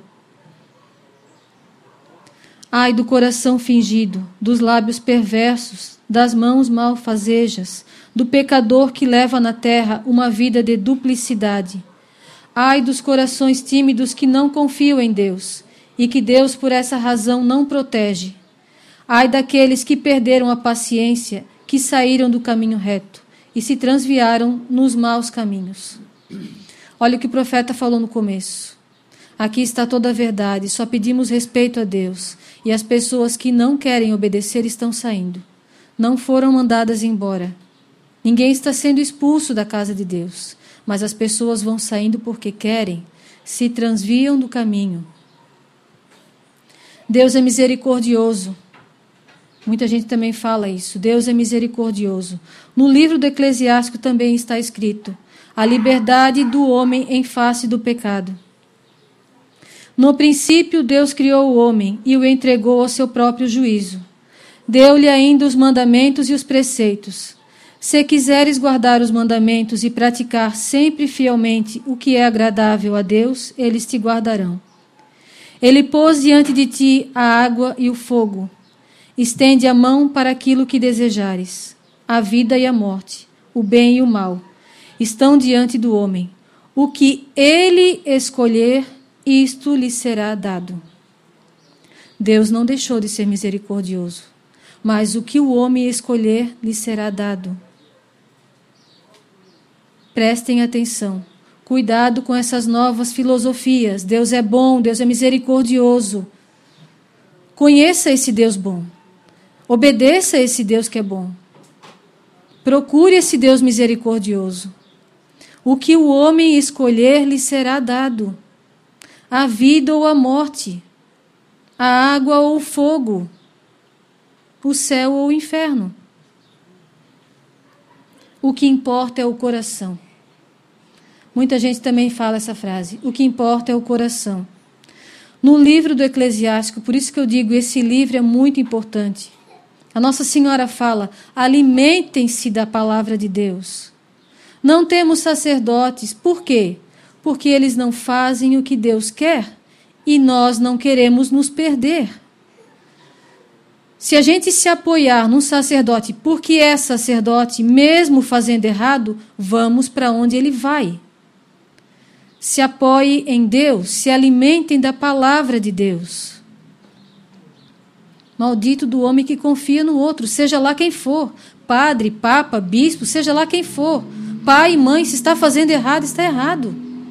Ai do coração fingido, dos lábios perversos, das mãos malfazejas, do pecador que leva na terra uma vida de duplicidade. Ai dos corações tímidos que não confiam em Deus, e que Deus por essa razão não protege. Ai daqueles que perderam a paciência, que saíram do caminho reto e se transviaram nos maus caminhos. Olha o que o profeta falou no começo. Aqui está toda a verdade, só pedimos respeito a Deus, e as pessoas que não querem obedecer estão saindo. Não foram mandadas embora. Ninguém está sendo expulso da casa de Deus, mas as pessoas vão saindo porque querem, se transviam do caminho. Deus é misericordioso. Muita gente também fala isso. Deus é misericordioso. No livro do Eclesiástico também está escrito: a liberdade do homem em face do pecado. No princípio, Deus criou o homem e o entregou ao seu próprio juízo. Deu-lhe ainda os mandamentos e os preceitos. Se quiseres guardar os mandamentos e praticar sempre fielmente o que é agradável a Deus, eles te guardarão. Ele pôs diante de ti a água e o fogo. Estende a mão para aquilo que desejares. A vida e a morte, o bem e o mal, estão diante do homem. O que ele escolher, isto lhe será dado. Deus não deixou de ser misericordioso, mas o que o homem escolher, lhe será dado. Prestem atenção. Cuidado com essas novas filosofias. Deus é bom, Deus é misericordioso. Conheça esse Deus bom. Obedeça a esse Deus que é bom. Procure esse Deus misericordioso. O que o homem escolher lhe será dado. A vida ou a morte. A água ou o fogo. O céu ou o inferno. O que importa é o coração. Muita gente também fala essa frase. O que importa é o coração. No livro do Eclesiástico, por isso que eu digo, esse livro é muito importante. A Nossa Senhora fala: alimentem-se da palavra de Deus. Não temos sacerdotes. Por quê? Porque eles não fazem o que Deus quer e nós não queremos nos perder. Se a gente se apoiar num sacerdote porque é sacerdote, mesmo fazendo errado, vamos para onde ele vai. Se apoie em Deus, se alimentem da palavra de Deus. Maldito do homem que confia no outro, seja lá quem for, padre, papa, bispo, seja lá quem for, pai e mãe, se está fazendo errado, está errado.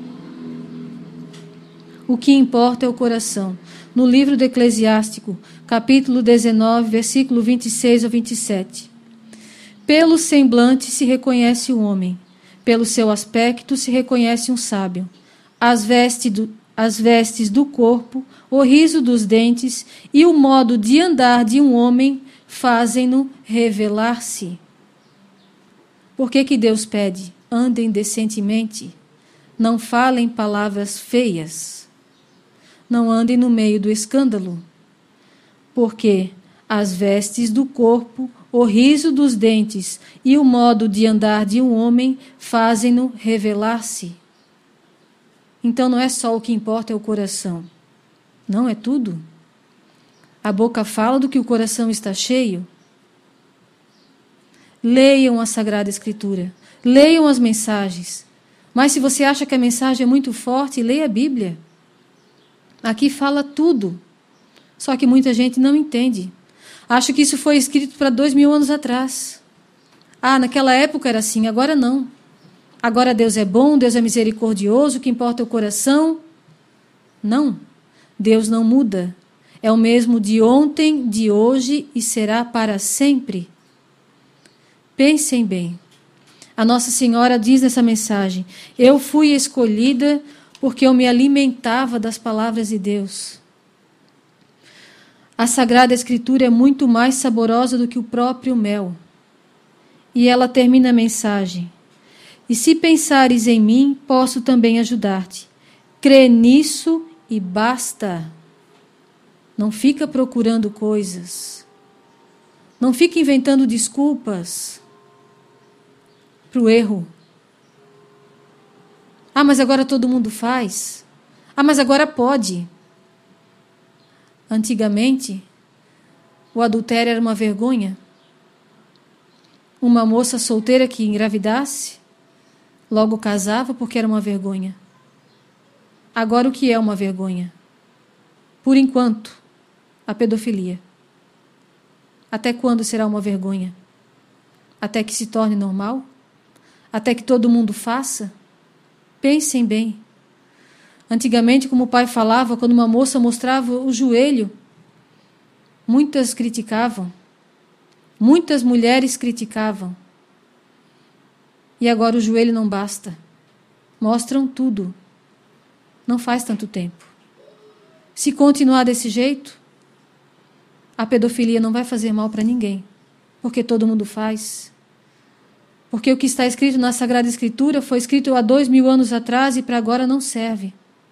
O que importa é o coração. No livro do Eclesiástico, capítulo 19, versículo 26 ao 27. Pelo semblante se reconhece o homem, pelo seu aspecto se reconhece um sábio. As vestes do corpo, o riso dos dentes e o modo de andar de um homem fazem-no revelar-se. Por que Deus pede? Andem decentemente, não falem palavras feias, não andem no meio do escândalo, porque as vestes do corpo, o riso dos dentes e o modo de andar de um homem fazem-no revelar-se. Então não é só o que importa, é o coração. Não é tudo. A boca fala do que o coração está cheio. Leiam a Sagrada Escritura. Leiam as mensagens. Mas se você acha que a mensagem é muito forte, leia a Bíblia. Aqui fala tudo. Só que muita gente não entende. Acha que isso foi escrito para 2000 anos atrás. Ah, naquela época era assim, agora não. Agora Deus é bom, Deus é misericordioso, o que importa é o coração. Não, Deus não muda. É o mesmo de ontem, de hoje e será para sempre. Pensem bem. A Nossa Senhora diz nessa mensagem: eu fui escolhida porque eu me alimentava das palavras de Deus. A Sagrada Escritura é muito mais saborosa do que o próprio mel. E ela termina a mensagem: e se pensares em mim, posso também ajudar-te. Crê nisso e basta. Não fica procurando coisas. Não fica inventando desculpas para o erro. Ah, mas agora todo mundo faz. Ah, mas agora pode. Antigamente, o adultério era uma vergonha. Uma moça solteira que engravidasse, logo casava porque era uma vergonha. Agora o que é uma vergonha? Por enquanto, a pedofilia. Até quando será uma vergonha? Até que se torne normal? Até que todo mundo faça? Pensem bem. Antigamente, como o pai falava, quando uma moça mostrava o joelho, muitas criticavam. Muitas mulheres criticavam. E agora o joelho não basta. Mostram tudo. Não faz tanto tempo. Se continuar desse jeito, a pedofilia não vai fazer mal para ninguém, porque todo mundo faz. Porque o que está escrito na Sagrada Escritura foi escrito há 2000 anos atrás e para agora não serve.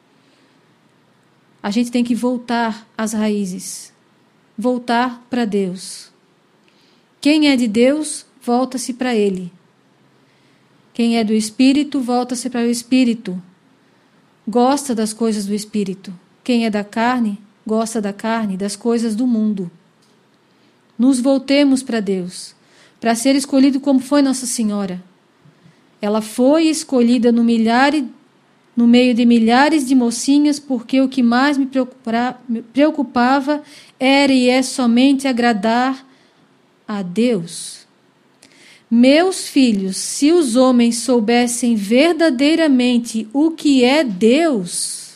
A gente tem que voltar às raízes, voltar para Deus. Quem é de Deus, volta-se para Ele. Quem é do Espírito, volta-se para o Espírito. Gosta das coisas do Espírito. Quem é da carne, gosta da carne, das coisas do mundo. Nos voltemos para Deus, para ser escolhido como foi Nossa Senhora. Ela foi escolhida no meio de milhares de mocinhas, porque o que mais me preocupava era e é somente agradar a Deus. Meus filhos, se os homens soubessem verdadeiramente o que é Deus,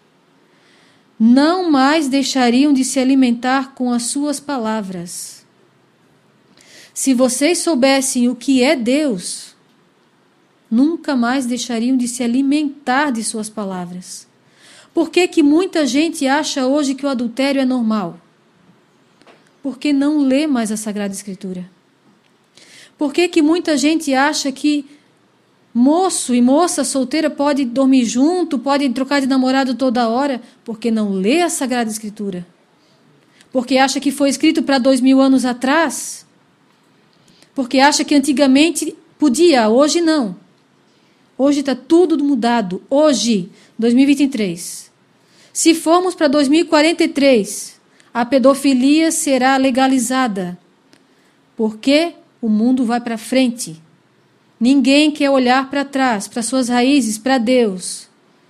não mais deixariam de se alimentar com as suas palavras. Se vocês soubessem o que é Deus, nunca mais deixariam de se alimentar de suas palavras. Por que muita gente acha hoje que o adultério é normal? Porque não lê mais a Sagrada Escritura. Por que muita gente acha que moço e moça solteira pode dormir junto, pode trocar de namorado toda hora? Porque não lê a Sagrada Escritura. Porque acha que foi escrito para 2000 anos atrás. Porque acha que antigamente podia, hoje não. Hoje está tudo mudado. Hoje, 2023. Se formos para 2043, a pedofilia será legalizada. Porque o mundo vai para frente. Ninguém quer olhar para trás, para suas raízes, para Deus.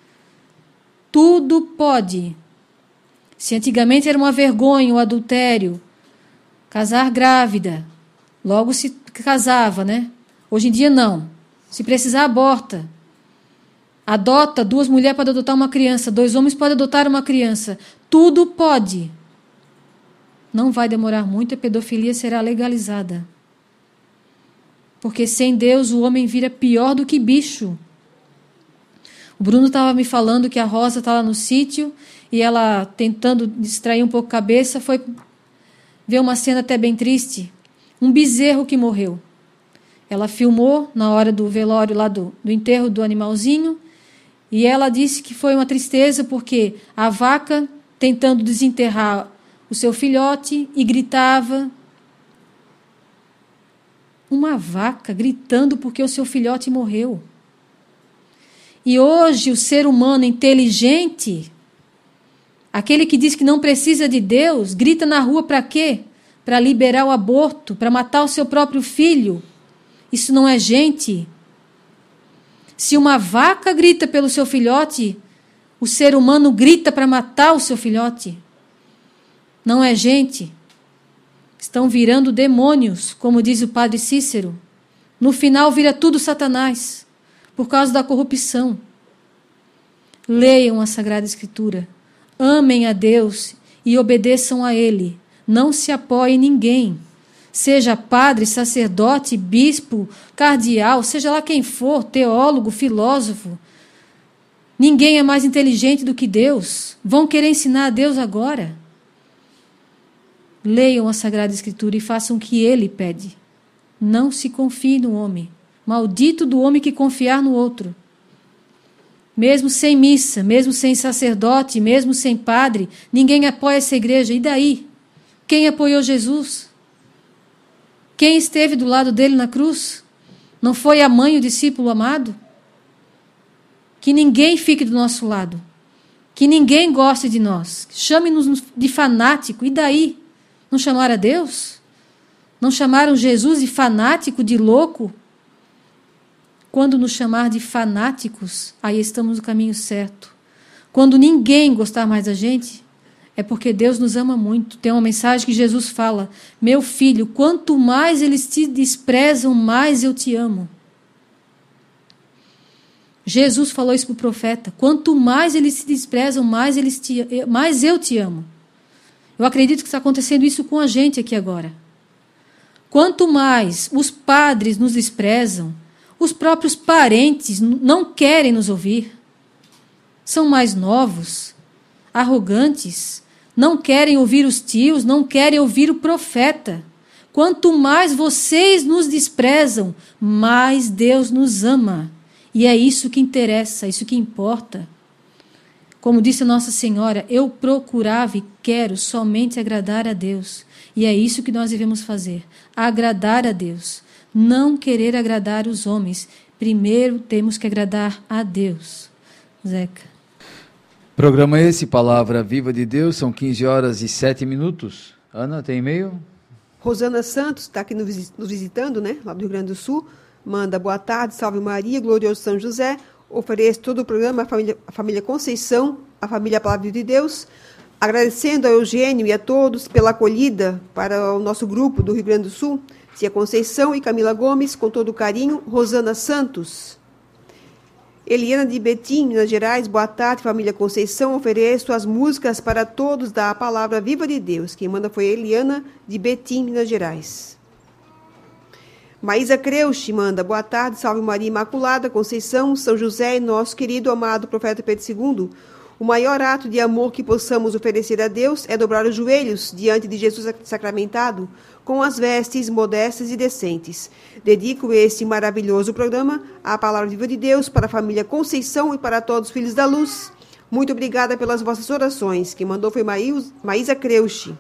Tudo pode. Se antigamente era uma vergonha o adultério, casar grávida, logo se casava, né? Hoje em dia não. Se precisar, aborta. Adota, 2 mulheres podem adotar uma criança, 2 homens podem adotar uma criança. Tudo pode. Não vai demorar muito, a pedofilia será legalizada. Porque sem Deus o homem vira pior do que bicho. O Bruno estava me falando que a Rosa está lá no sítio e ela, tentando distrair um pouco a cabeça, foi ver uma cena até bem triste. Um bezerro que morreu. Ela filmou na hora do velório, lá do enterro do animalzinho, e ela disse que foi uma tristeza porque a vaca, tentando desenterrar o seu filhote, e gritava. Uma vaca gritando porque o seu filhote morreu. E hoje o ser humano inteligente, aquele que diz que não precisa de Deus, grita na rua para quê? Para liberar o aborto, para matar o seu próprio filho. Isso não é gente. Se uma vaca grita pelo seu filhote, o ser humano grita para matar o seu filhote. Não é gente. Estão virando demônios, como diz o padre Cícero. No final vira tudo Satanás, por causa da corrupção. Leiam a Sagrada Escritura, amem a Deus e obedeçam a Ele. Não se apoie em ninguém. Seja padre, sacerdote, bispo, cardeal, seja lá quem for, teólogo, filósofo. Ninguém é mais inteligente do que Deus. Vão querer ensinar a Deus agora. Leiam a Sagrada Escritura e façam o que Ele pede. Não se confie no homem. Maldito do homem que confiar no outro. Mesmo sem missa, mesmo sem sacerdote, mesmo sem padre, ninguém apoia essa igreja. E daí? Quem apoiou Jesus? Quem esteve do lado dele na cruz? Não foi a mãe, o discípulo amado? Que ninguém fique do nosso lado. Que ninguém goste de nós. Chame-nos de fanático. E daí? Não chamaram a Deus? Não chamaram Jesus de fanático, de louco? Quando nos chamar de fanáticos, aí estamos no caminho certo. Quando ninguém gostar mais da gente, é porque Deus nos ama muito. Tem uma mensagem que Jesus fala: meu filho, quanto mais eles te desprezam, mais eu te amo. Jesus falou isso para o profeta: quanto mais eles te desprezam, mais eu te amo. Eu acredito que está acontecendo isso com a gente aqui agora. Quanto mais os padres nos desprezam, os próprios parentes não querem nos ouvir. São mais novos, arrogantes, não querem ouvir os tios, não querem ouvir o profeta. Quanto mais vocês nos desprezam, mais Deus nos ama. E é isso que interessa, isso que importa. Como disse Nossa Senhora, eu procurava e quero somente agradar a Deus. E é isso que nós devemos fazer, agradar a Deus. Não querer agradar os homens. Primeiro temos que agradar a Deus. Zeca. Programa esse, Palavra Viva de Deus, são 15h07. Ana, tem e-mail? Rosana Santos está aqui nos visitando, né? Lá do Rio Grande do Sul. Manda boa tarde, salve Maria, glorioso São José. Ofereço todo o programa à família Conceição, à família Palavra de Deus. Agradecendo a Eugênio e a todos pela acolhida para o nosso grupo do Rio Grande do Sul. Tia Conceição e Camila Gomes, com todo carinho. Rosana Santos. Eliana de Betim, Minas Gerais, boa tarde, família Conceição. Ofereço as músicas para todos da Palavra Viva de Deus. Quem manda foi Eliana de Betim, Minas Gerais. Maísa Creuchi manda, boa tarde, salve Maria Imaculada, Conceição, São José e nosso querido amado profeta Pedro II. O maior ato de amor que possamos oferecer a Deus é dobrar os joelhos diante de Jesus sacramentado, com as vestes modestas e decentes. Dedico esse maravilhoso programa à Palavra Viva de Deus para a família Conceição e para todos os filhos da luz. Muito obrigada pelas vossas orações. Quem mandou foi Maísa Creuchi.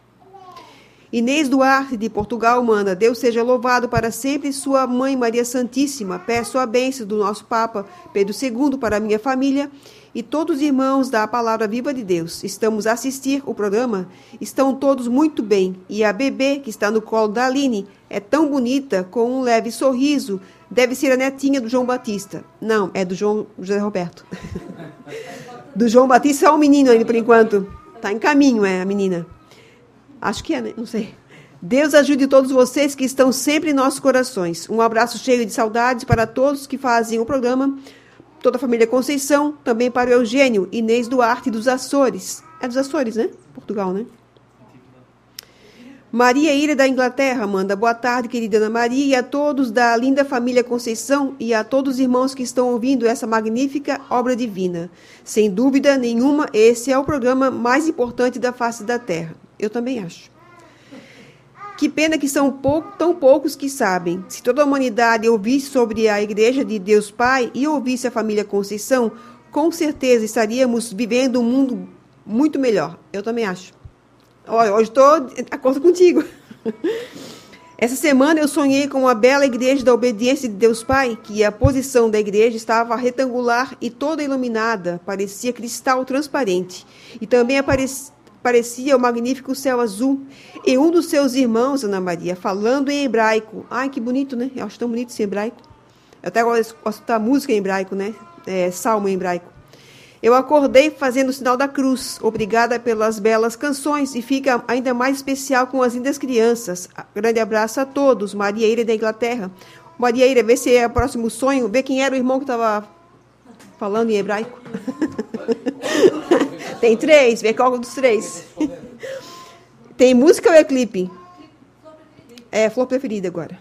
Inês Duarte, de Portugal, manda, Deus seja louvado para sempre, sua mãe Maria Santíssima. Peço a bênção do nosso Papa Pedro II para a minha família e todos os irmãos da Palavra Viva de Deus. Estamos a assistir o programa, estão todos muito bem. E a bebê que está no colo da Aline é tão bonita, com um leve sorriso. Deve ser a netinha do João Batista. Não, é do João José Roberto. Do João Batista é o menino ainda, por enquanto. Está em caminho, a menina. Acho que é, né? Não sei. Deus ajude todos vocês que estão sempre em nossos corações. Um abraço cheio de saudades para todos que fazem o programa. Toda a família Conceição, também para o Eugênio, Inês Duarte dos Açores. É dos Açores, né? Portugal, né? Maria Ira da Inglaterra manda, boa tarde, querida Ana Maria, e a todos da linda família Conceição e a todos os irmãos que estão ouvindo essa magnífica obra divina. Sem dúvida nenhuma, esse é o programa mais importante da face da Terra. Eu também acho. Que pena que são tão poucos que sabem. Se toda a humanidade ouvisse sobre a Igreja de Deus Pai e ouvisse a família Conceição, com certeza estaríamos vivendo um mundo muito melhor. Eu também acho. Olha, hoje estou de acordo contigo. Essa semana eu sonhei com a bela Igreja da Obediência de Deus Pai, que a posição da igreja estava retangular e toda iluminada, parecia cristal transparente. E também parecia o magnífico céu azul. E um dos seus irmãos, Ana Maria, falando em hebraico. Ai, que bonito, né? Eu acho tão bonito esse hebraico. Eu até gosto de escutar música em hebraico, né? Salmo em hebraico. Eu acordei fazendo o sinal da cruz. Obrigada pelas belas canções e fica ainda mais especial com as lindas crianças. Grande abraço a todos. Maria Ira da Inglaterra. Maria Ira, vê se é o próximo sonho. Vê quem era o irmão que estava falando em hebraico. Tem 3, vê qual dos 3. Tem música ou é clipe? É, flor preferida agora.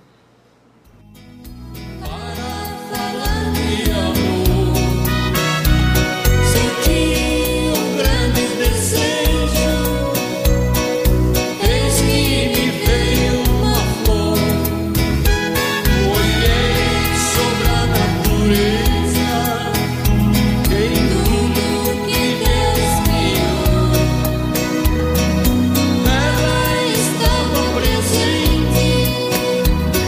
Ela estava presente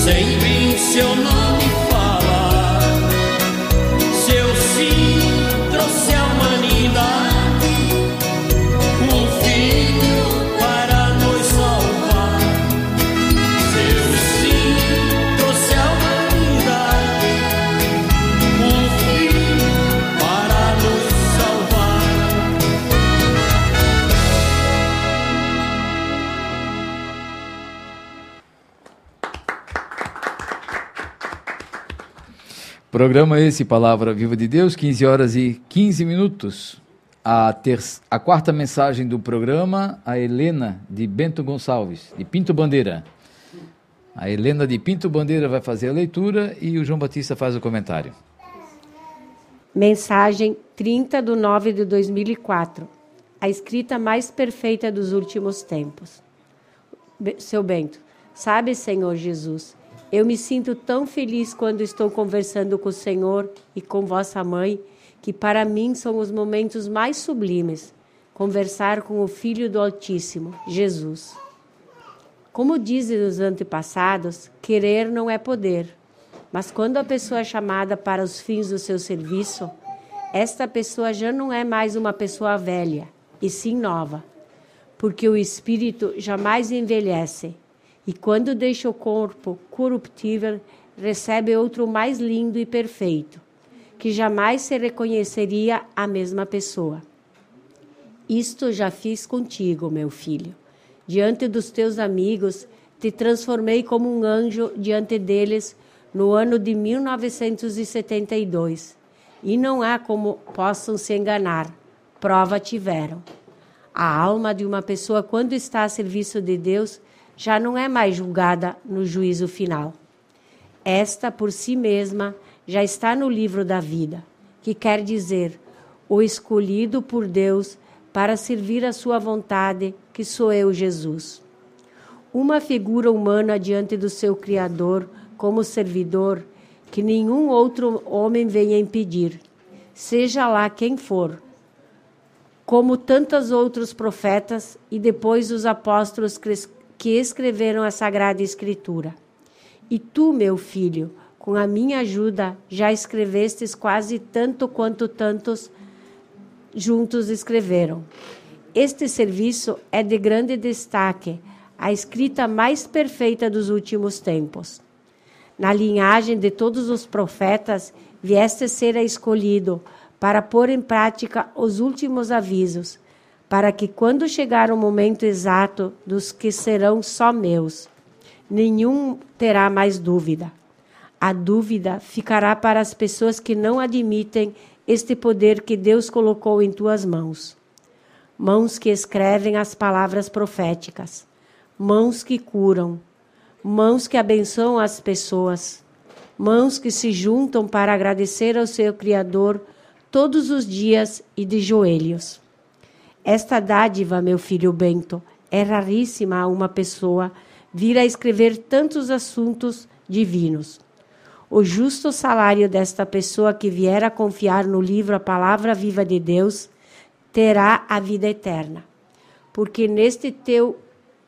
sempre em seu nome falar. Seu sim trouxe a humanidade, um filho para nos salvar. Seu sim trouxe a humanidade, um filho para nos salvar. Programa esse, Palavra Viva de Deus, 15 horas e 15 minutos. A quarta mensagem do programa, a Helena de Bento Gonçalves, de Pinto Bandeira. A Helena de Pinto Bandeira vai fazer a leitura e o João Batista faz o comentário. Mensagem 30/9/2004. A escrita mais perfeita dos últimos tempos. Seu Bento, sabe, Senhor Jesus, eu me sinto tão feliz quando estou conversando com o Senhor e com vossa mãe, que para mim são os momentos mais sublimes, conversar com o Filho do Altíssimo, Jesus. Como dizem os antepassados, querer não é poder, mas quando a pessoa é chamada para os fins do seu serviço, esta pessoa já não é mais uma pessoa velha, e sim nova, porque o espírito jamais envelhece, e quando deixa o corpo corruptível, recebe outro mais lindo e perfeito, que jamais se reconheceria a mesma pessoa. Isto já fiz contigo, meu filho. Diante dos teus amigos, te transformei como um anjo diante deles no ano de 1972. E não há como possam se enganar. Prova tiveram. A alma de uma pessoa, quando está a serviço de Deus, já não é mais julgada no juízo final. Esta, por si mesma, já está no livro da vida, que quer dizer, o escolhido por Deus para servir a sua vontade, que sou eu, Jesus. Uma figura humana diante do seu Criador, como servidor, que nenhum outro homem venha impedir, seja lá quem for, como tantos outros profetas e depois os apóstolos que escreveram a Sagrada Escritura. E tu, meu filho, com a minha ajuda, já escrevestes quase tanto quanto tantos juntos escreveram. Este serviço é de grande destaque, a escrita mais perfeita dos últimos tempos. Na linhagem de todos os profetas, vieste ser escolhido para pôr em prática os últimos avisos, para que quando chegar o momento exato dos que serão só meus, nenhum terá mais dúvida. A dúvida ficará para as pessoas que não admitem este poder que Deus colocou em tuas mãos. Mãos que escrevem as palavras proféticas, mãos que curam, mãos que abençoam as pessoas, mãos que se juntam para agradecer ao seu Criador todos os dias e de joelhos. Esta dádiva, meu filho Bento, é raríssima a uma pessoa vir a escrever tantos assuntos divinos. O justo salário desta pessoa que vier a confiar no livro A Palavra Viva de Deus terá a vida eterna. Porque neste teu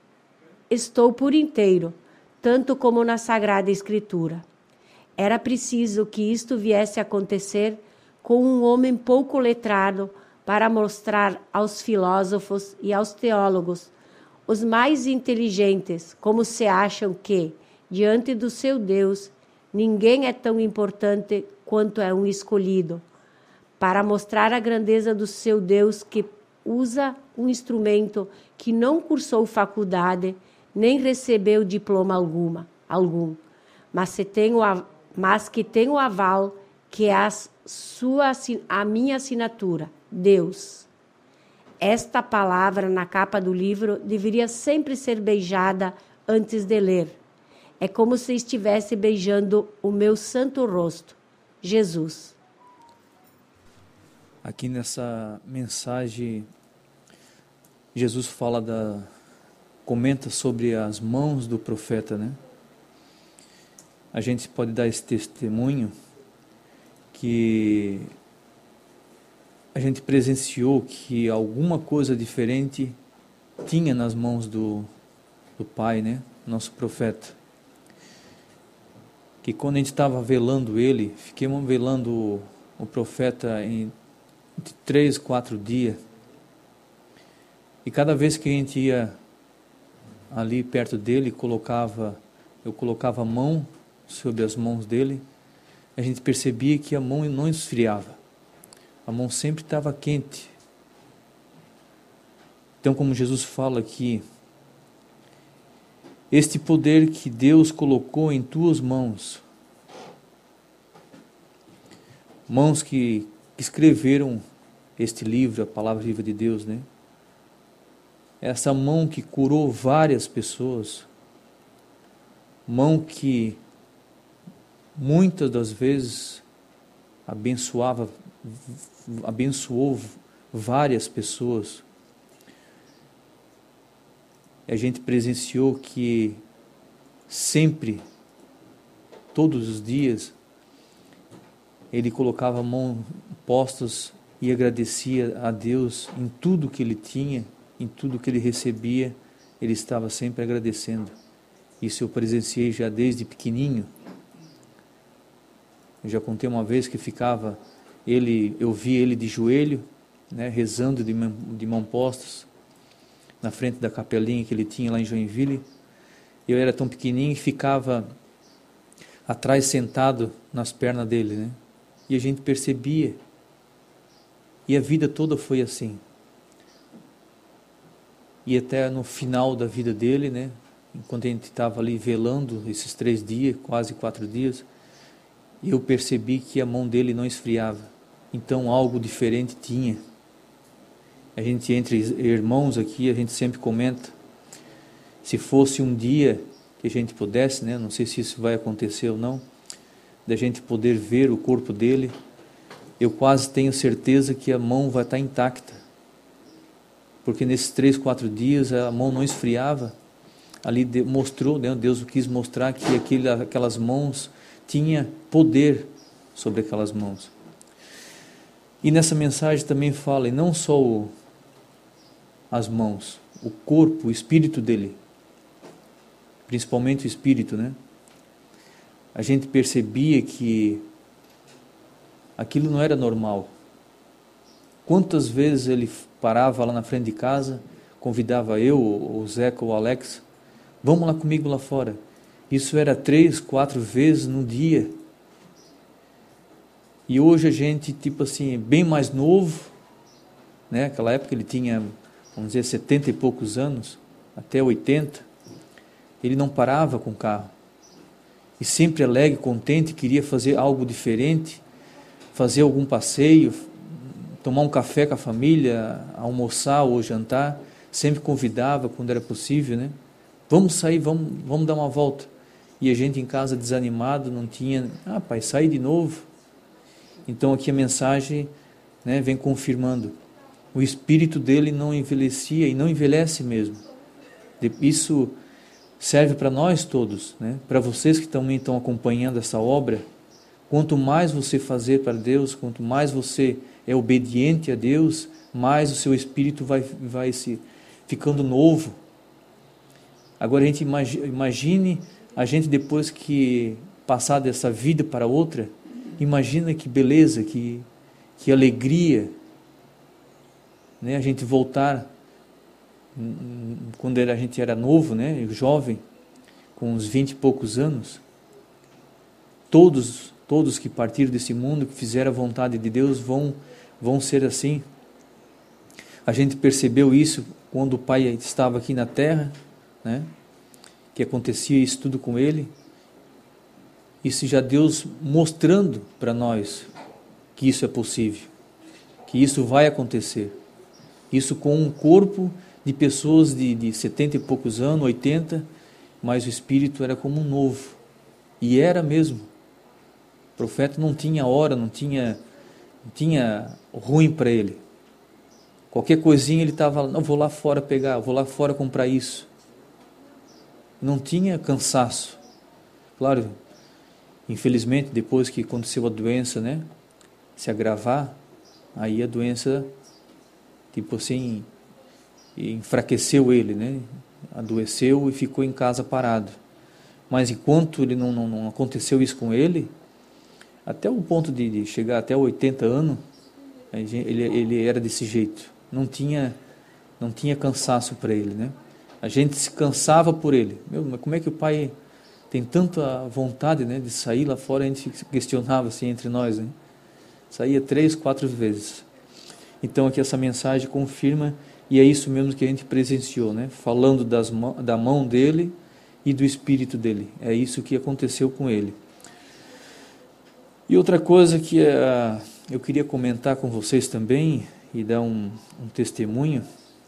estou por inteiro, tanto como na Sagrada Escritura. Era preciso que isto viesse a acontecer com um homem pouco letrado para mostrar aos filósofos e aos teólogos, os mais inteligentes, como se acham que, diante do seu Deus, ninguém é tão importante quanto é um escolhido, para mostrar a grandeza do seu Deus que usa um instrumento que não cursou faculdade, nem recebeu diploma algum, mas que tem o aval que é a minha assinatura, Deus. Esta palavra na capa do livro deveria sempre ser beijada antes de ler. É como se estivesse beijando o meu santo rosto, Jesus. Aqui nessa mensagem, Jesus comenta sobre as mãos do profeta, né? A gente pode dar esse testemunho que a gente presenciou que alguma coisa diferente tinha nas mãos do Pai, né? Nosso profeta. que quando a gente estava velando ele, fiquemos velando o profeta em 3, 4 dias, e cada vez que a gente ia ali perto dele, eu colocava a mão sobre as mãos dele, a gente percebia que a mão não esfriava, a mão sempre estava quente. Então, como Jesus fala aqui, este poder que Deus colocou em tuas mãos, mãos que escreveram este livro, a palavra viva de Deus, né? Essa mão que curou várias pessoas, mão que muitas das vezes abençoou várias pessoas. A gente presenciou que sempre, todos os dias, ele colocava a mão postas e agradecia a Deus em tudo que ele tinha, em tudo que ele recebia, ele estava sempre agradecendo. Isso eu presenciei já desde pequenininho. Eu já contei uma vez que eu vi ele de joelho, né, rezando de mão postas, na frente da capelinha que ele tinha lá em Joinville. Eu era tão pequenininho que ficava atrás sentado nas pernas dele, né? E a gente percebia. E a vida toda foi assim. E até no final da vida dele, né? Enquanto a gente estava ali velando esses 3 dias, quase 4 dias, eu percebi que a mão dele não esfriava. Então algo diferente tinha. A gente, entre irmãos aqui, a gente sempre comenta, se fosse um dia que a gente pudesse, né, não sei se isso vai acontecer ou não, da gente poder ver o corpo dele, eu quase tenho certeza que a mão vai estar intacta, porque nesses 3, 4 dias a mão não esfriava. Ali mostrou, né, Deus quis mostrar que aquelas mãos tinha poder sobre aquelas mãos. E nessa mensagem também fala, e não só as mãos, o corpo, o espírito dele, principalmente o espírito, né? A gente percebia que aquilo não era normal. Quantas vezes ele parava lá na frente de casa, convidava eu, o Zeca ou o Alex, vamos lá comigo lá fora. Isso era 3, 4 vezes no dia. E hoje a gente, tipo assim, bem mais novo, né? Naquela época ele tinha, vamos dizer, 70 e poucos anos, até 80, ele não parava com o carro. E sempre alegre, contente, queria fazer algo diferente, fazer algum passeio, tomar um café com a família, almoçar ou jantar, sempre convidava quando era possível, né? Vamos sair, vamos dar uma volta. E a gente em casa desanimado, não tinha, pai, sai de novo. Então aqui a mensagem, né, vem confirmando, o espírito dele não envelhecia e não envelhece mesmo. Isso serve para nós todos, né? Para vocês que também estão acompanhando essa obra, quanto mais você fazer para Deus, quanto mais você é obediente a Deus, mais o seu espírito vai se ficando novo. Agora a gente imagine a gente depois que passar dessa vida para outra, imagina que beleza, que alegria, né? A gente voltar quando a gente era novo, né? Jovem, com uns 20 e poucos anos. Todos que partiram desse mundo, que fizeram a vontade de Deus, vão ser assim. A gente percebeu isso quando o Pai estava aqui na terra, né? Que acontecia isso tudo com ele. Isso já Deus mostrando para nós que isso é possível, que isso vai acontecer. Isso com um corpo de pessoas de 70 e poucos anos, 80, mas o espírito era como um novo. E era mesmo. O profeta não tinha hora, não tinha ruim para ele. Qualquer coisinha ele estava, não, vou lá fora pegar, vou lá fora comprar isso. Não tinha cansaço. Claro, infelizmente, depois que aconteceu a doença, né, se agravar, aí a doença, tipo assim, enfraqueceu ele, né, adoeceu e ficou em casa parado. Mas enquanto ele não aconteceu isso com ele, até o ponto de chegar até 80 anos, ele era desse jeito. Não tinha cansaço para ele, né? A gente se cansava por ele. Mas como é que o pai tem tanta vontade, né, de sair lá fora? A gente questionava assim entre nós, né? Saía 3, 4 vezes. Então aqui essa mensagem confirma, e é isso mesmo que a gente presenciou, né? Falando da mão dele e do espírito dele. É isso que aconteceu com ele. E outra coisa que eu queria comentar com vocês também, e dar um testemunho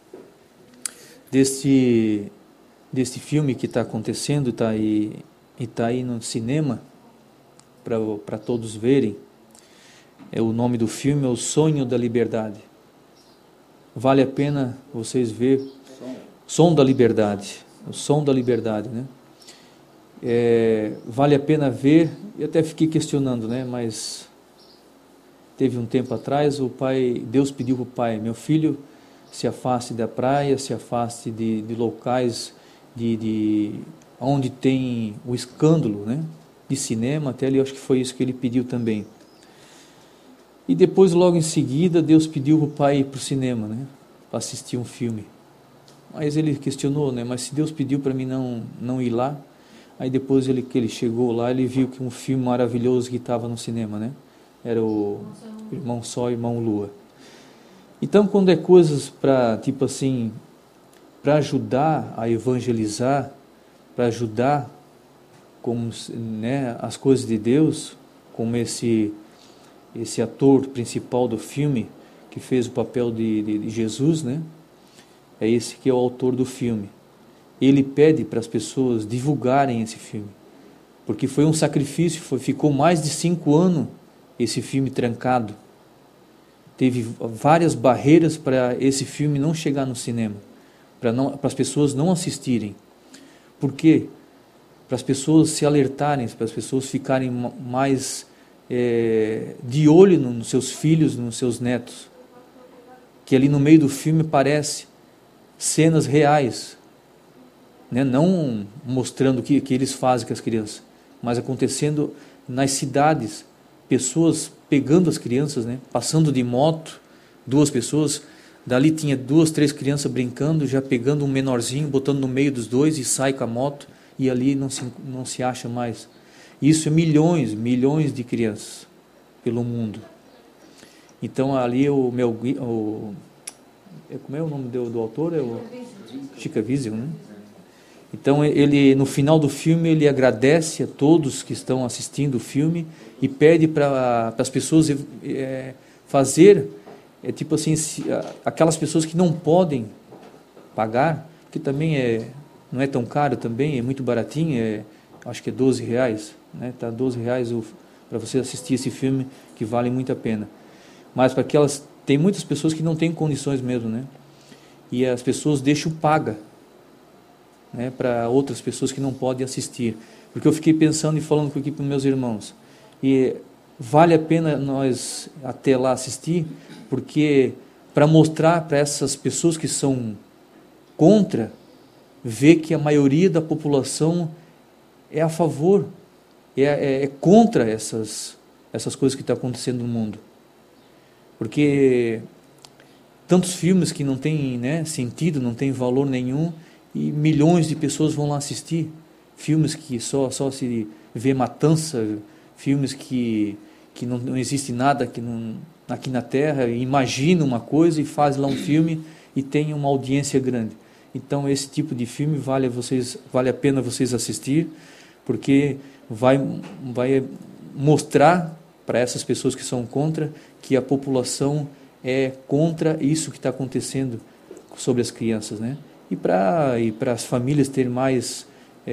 deste filme que está acontecendo, e está aí no cinema para todos verem. O nome do filme é O Sonho da Liberdade. Vale a pena vocês verem. Som da Liberdade. O Som da Liberdade, né? Vale a pena ver. Eu até fiquei questionando, né? Mas teve um tempo atrás, Deus pediu para o pai: meu filho, se afaste da praia, se afaste de locais onde tem o escândalo, né? De cinema. Até ali, acho que foi isso que ele pediu também. E depois, logo em seguida, Deus pediu para o pai ir para o cinema, né? Para assistir um filme. Mas ele questionou, né? Mas se Deus pediu para mim não ir lá, aí depois que ele chegou lá, ele viu que um filme maravilhoso que estava no cinema, né? Era o Irmão Sol e Irmão Lua. Então, quando é coisas para, tipo assim, para ajudar a evangelizar, para ajudar né, as coisas de Deus, como esse ator principal do filme, que fez o papel de Jesus, né? É esse que é o autor do filme. Ele pede para as pessoas divulgarem esse filme, porque foi um sacrifício, ficou mais de 5 anos esse filme trancado. Teve várias barreiras para esse filme não chegar no cinema, para as pessoas não assistirem. Por quê? Para as pessoas se alertarem, para as pessoas ficarem mais de olho nos seus filhos, nos seus netos. Que ali no meio do filme aparece cenas reais, né? Não mostrando o que eles fazem com as crianças, mas acontecendo nas cidades, pessoas pegando as crianças, né? Passando de moto, 2 pessoas, dali tinha 2, 3 crianças brincando, já pegando um menorzinho, botando no meio dos 2 e sai com a moto, e ali não se acha mais. Isso é milhões de crianças pelo mundo. Então ali como é o nome do autor? É o Chica Vision, né? Então ele, no final do filme, ele agradece a todos que estão assistindo o filme e pede para as pessoas fazer, tipo assim, aquelas pessoas que não podem pagar, que também não é tão caro também, é muito baratinho, acho que é R$12, né? Tá R$12 para você assistir esse filme, que vale muito a pena. Mas para aquelas, tem muitas pessoas que não têm condições mesmo, né? E as pessoas deixam paga, né, para outras pessoas que não podem assistir. Porque eu fiquei pensando e falando aqui para os meus irmãos, e vale a pena nós até lá assistir, porque para mostrar para essas pessoas que são contra, ver que a maioria da população é a favor, é contra essas coisas que estão acontecendo no mundo. Porque tantos filmes que não têm, né, sentido, não têm valor nenhum, e milhões de pessoas vão lá assistir. Filmes que só se vê matança, filmes que não existe nada aqui na Terra, imagina uma coisa e faz lá um filme e tem uma audiência grande. Então esse tipo de filme vale a pena vocês assistir, porque vai mostrar para essas pessoas que são contra, que a população é contra isso que está acontecendo sobre as crianças, né? E para as famílias ter mais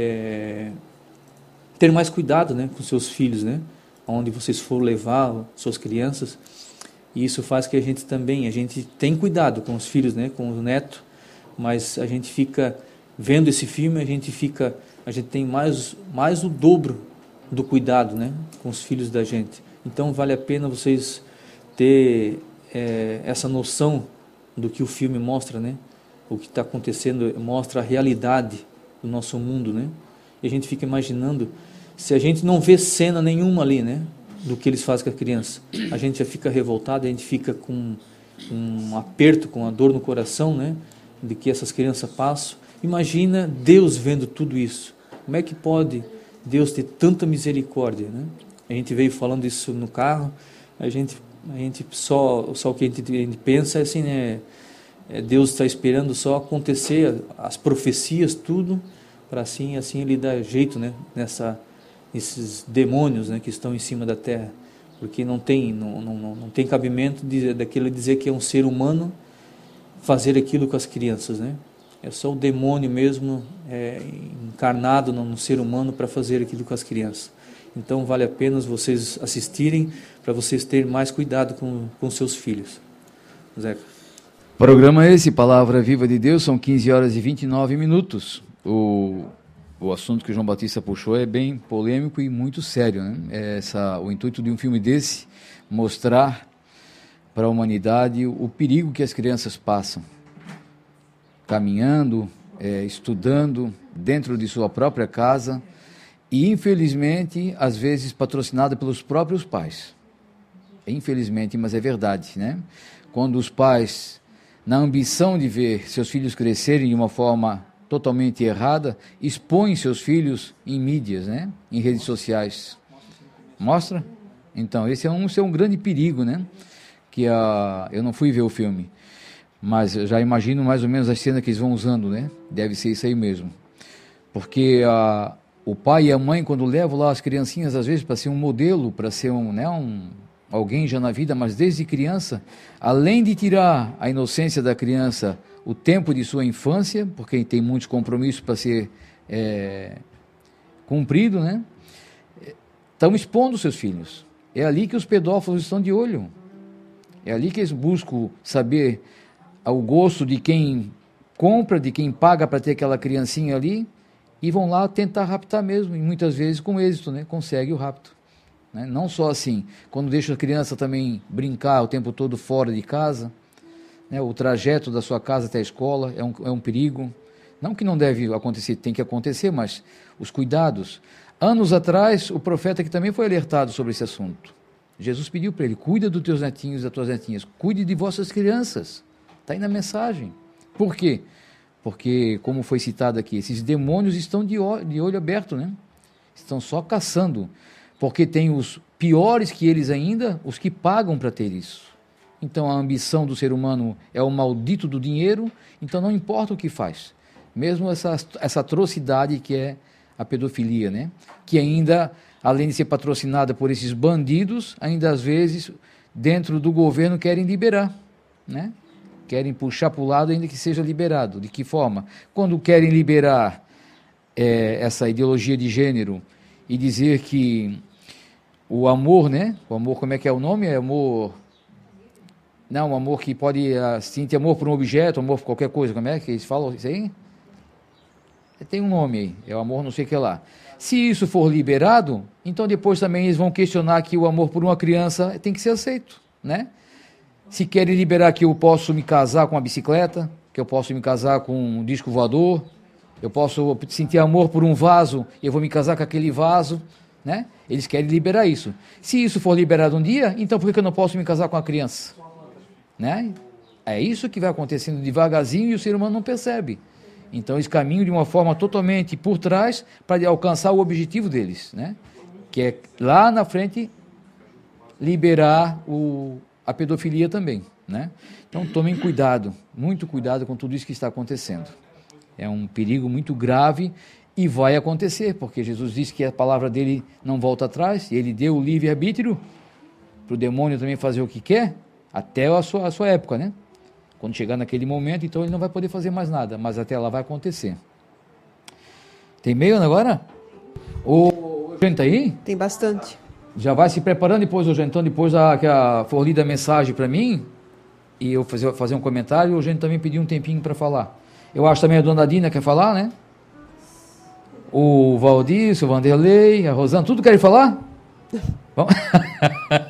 cuidado, né, com seus filhos, né? Onde vocês for levar suas crianças. E isso faz que a gente tem cuidado com os filhos, né, com o neto, mas a gente fica vendo esse filme, a gente tem mais o dobro do cuidado, né, com os filhos da gente. Então vale a pena vocês ter essa noção do que o filme mostra, né? O que está acontecendo mostra a realidade do nosso mundo, né? e a gente fica imaginando, se a gente não vê cena nenhuma ali, né, do que eles fazem com a criança, a gente já fica revoltado, a gente fica com um aperto, com a dor no coração, né, de que essas crianças passam. Imagina Deus vendo tudo isso. Como é que pode Deus ter tanta misericórdia, né? A gente veio falando isso no carro, a gente só o que a gente pensa é assim, né? Deus está esperando só acontecer as profecias, tudo, para assim ele dar jeito, né? Nesses demônios, né, que estão em cima da terra, porque não tem cabimento daquele dizer que é um ser humano fazer aquilo com as crianças, né? É só o demônio mesmo encarnado no ser humano para fazer aquilo com as crianças. Então vale a pena vocês assistirem, para vocês terem mais cuidado com seus filhos. Zeca. Programa esse, Palavra Viva de Deus, são 15 horas e 29 minutos. O assunto que o João Batista puxou é bem polêmico e muito sério, né? O intuito de um filme desse, mostrar para a humanidade o perigo que as crianças passam, caminhando, estudando dentro de sua própria casa e, infelizmente, às vezes patrocinada pelos próprios pais. Infelizmente, mas é verdade, né? Quando os pais, na ambição de ver seus filhos crescerem de uma forma totalmente errada, expõem seus filhos em mídias, né? Em redes sociais. Mostra? Então, esse é um grande perigo, né? Eu não fui ver o filme, mas eu já imagino mais ou menos as cenas que eles vão usando, né? Deve ser isso aí mesmo. Porque o pai e a mãe, quando levam lá as criancinhas, às vezes, para ser um modelo, para ser alguém já na vida, mas desde criança, além de tirar a inocência da criança, o tempo de sua infância, porque tem muitos compromissos para ser cumprido, né? Estão expondo seus filhos. É ali que os pedófilos estão de olho. É ali que eles buscam saber o gosto de quem compra, de quem paga para ter aquela criancinha ali, e vão lá tentar raptar mesmo, e muitas vezes com êxito, né? Consegue o rapto. Né? Não só assim, quando deixa a criança também brincar o tempo todo fora de casa, né? O trajeto da sua casa até a escola é um perigo. Não que não deve acontecer, tem que acontecer, mas os cuidados. Anos atrás, o profeta que também foi alertado sobre esse assunto. Jesus pediu para ele, cuida dos teus netinhos e das tuas netinhas, cuide de vossas crianças. Está aí na mensagem. Por quê? Porque, como foi citado aqui, esses demônios estão de olho aberto, né? Estão só caçando, porque tem os piores que eles ainda, os que pagam para ter isso. Então a ambição do ser humano é o maldito do dinheiro, então não importa o que faz. Mesmo essa atrocidade que é a pedofilia, né? Que ainda, além de ser patrocinada por esses bandidos, ainda às vezes, dentro do governo, querem liberar, né? Querem puxar para o lado ainda que seja liberado. De que forma? Quando querem liberar essa ideologia de gênero e dizer que o amor, né? O amor, como é que é o nome? É amor... Não, amor que pode... Assim, ter amor por um objeto, amor por qualquer coisa. Como é que eles falam isso aí? Tem um nome aí. É o amor não sei o que lá. Se isso for liberado, então depois também eles vão questionar que o amor por uma criança tem que ser aceito, né? Se querem liberar que eu posso me casar com uma bicicleta, que eu posso me casar com um disco voador, eu posso sentir amor por um vaso e eu vou me casar com aquele vaso, né? Eles querem liberar isso. Se isso for liberado um dia, então por que eu não posso me casar com uma criança? Né? É isso que vai acontecendo devagarzinho e o ser humano não percebe. Então eles caminham de uma forma totalmente por trás para alcançar o objetivo deles, né? Que é lá na frente liberar a pedofilia também, né? Então tomem cuidado, muito cuidado com tudo isso que está acontecendo. É um perigo muito grave e vai acontecer, porque Jesus disse que a palavra dele não volta atrás, e ele deu o livre-arbítrio para o demônio também fazer o que quer, até a sua época, né? Quando chegar naquele momento, então ele não vai poder fazer mais nada, mas até lá vai acontecer. Tem e-mail agora? O Eugênio está aí? Tem bastante. Já vai se preparando depois, Eugênio, então depois que for lida a mensagem para mim, e eu fazer um comentário, o Eugênio também pediu um tempinho para falar. Eu acho também a dona Dina quer falar, né? O Valdir, o Vanderlei, a Rosana, tudo querem falar? Vamos?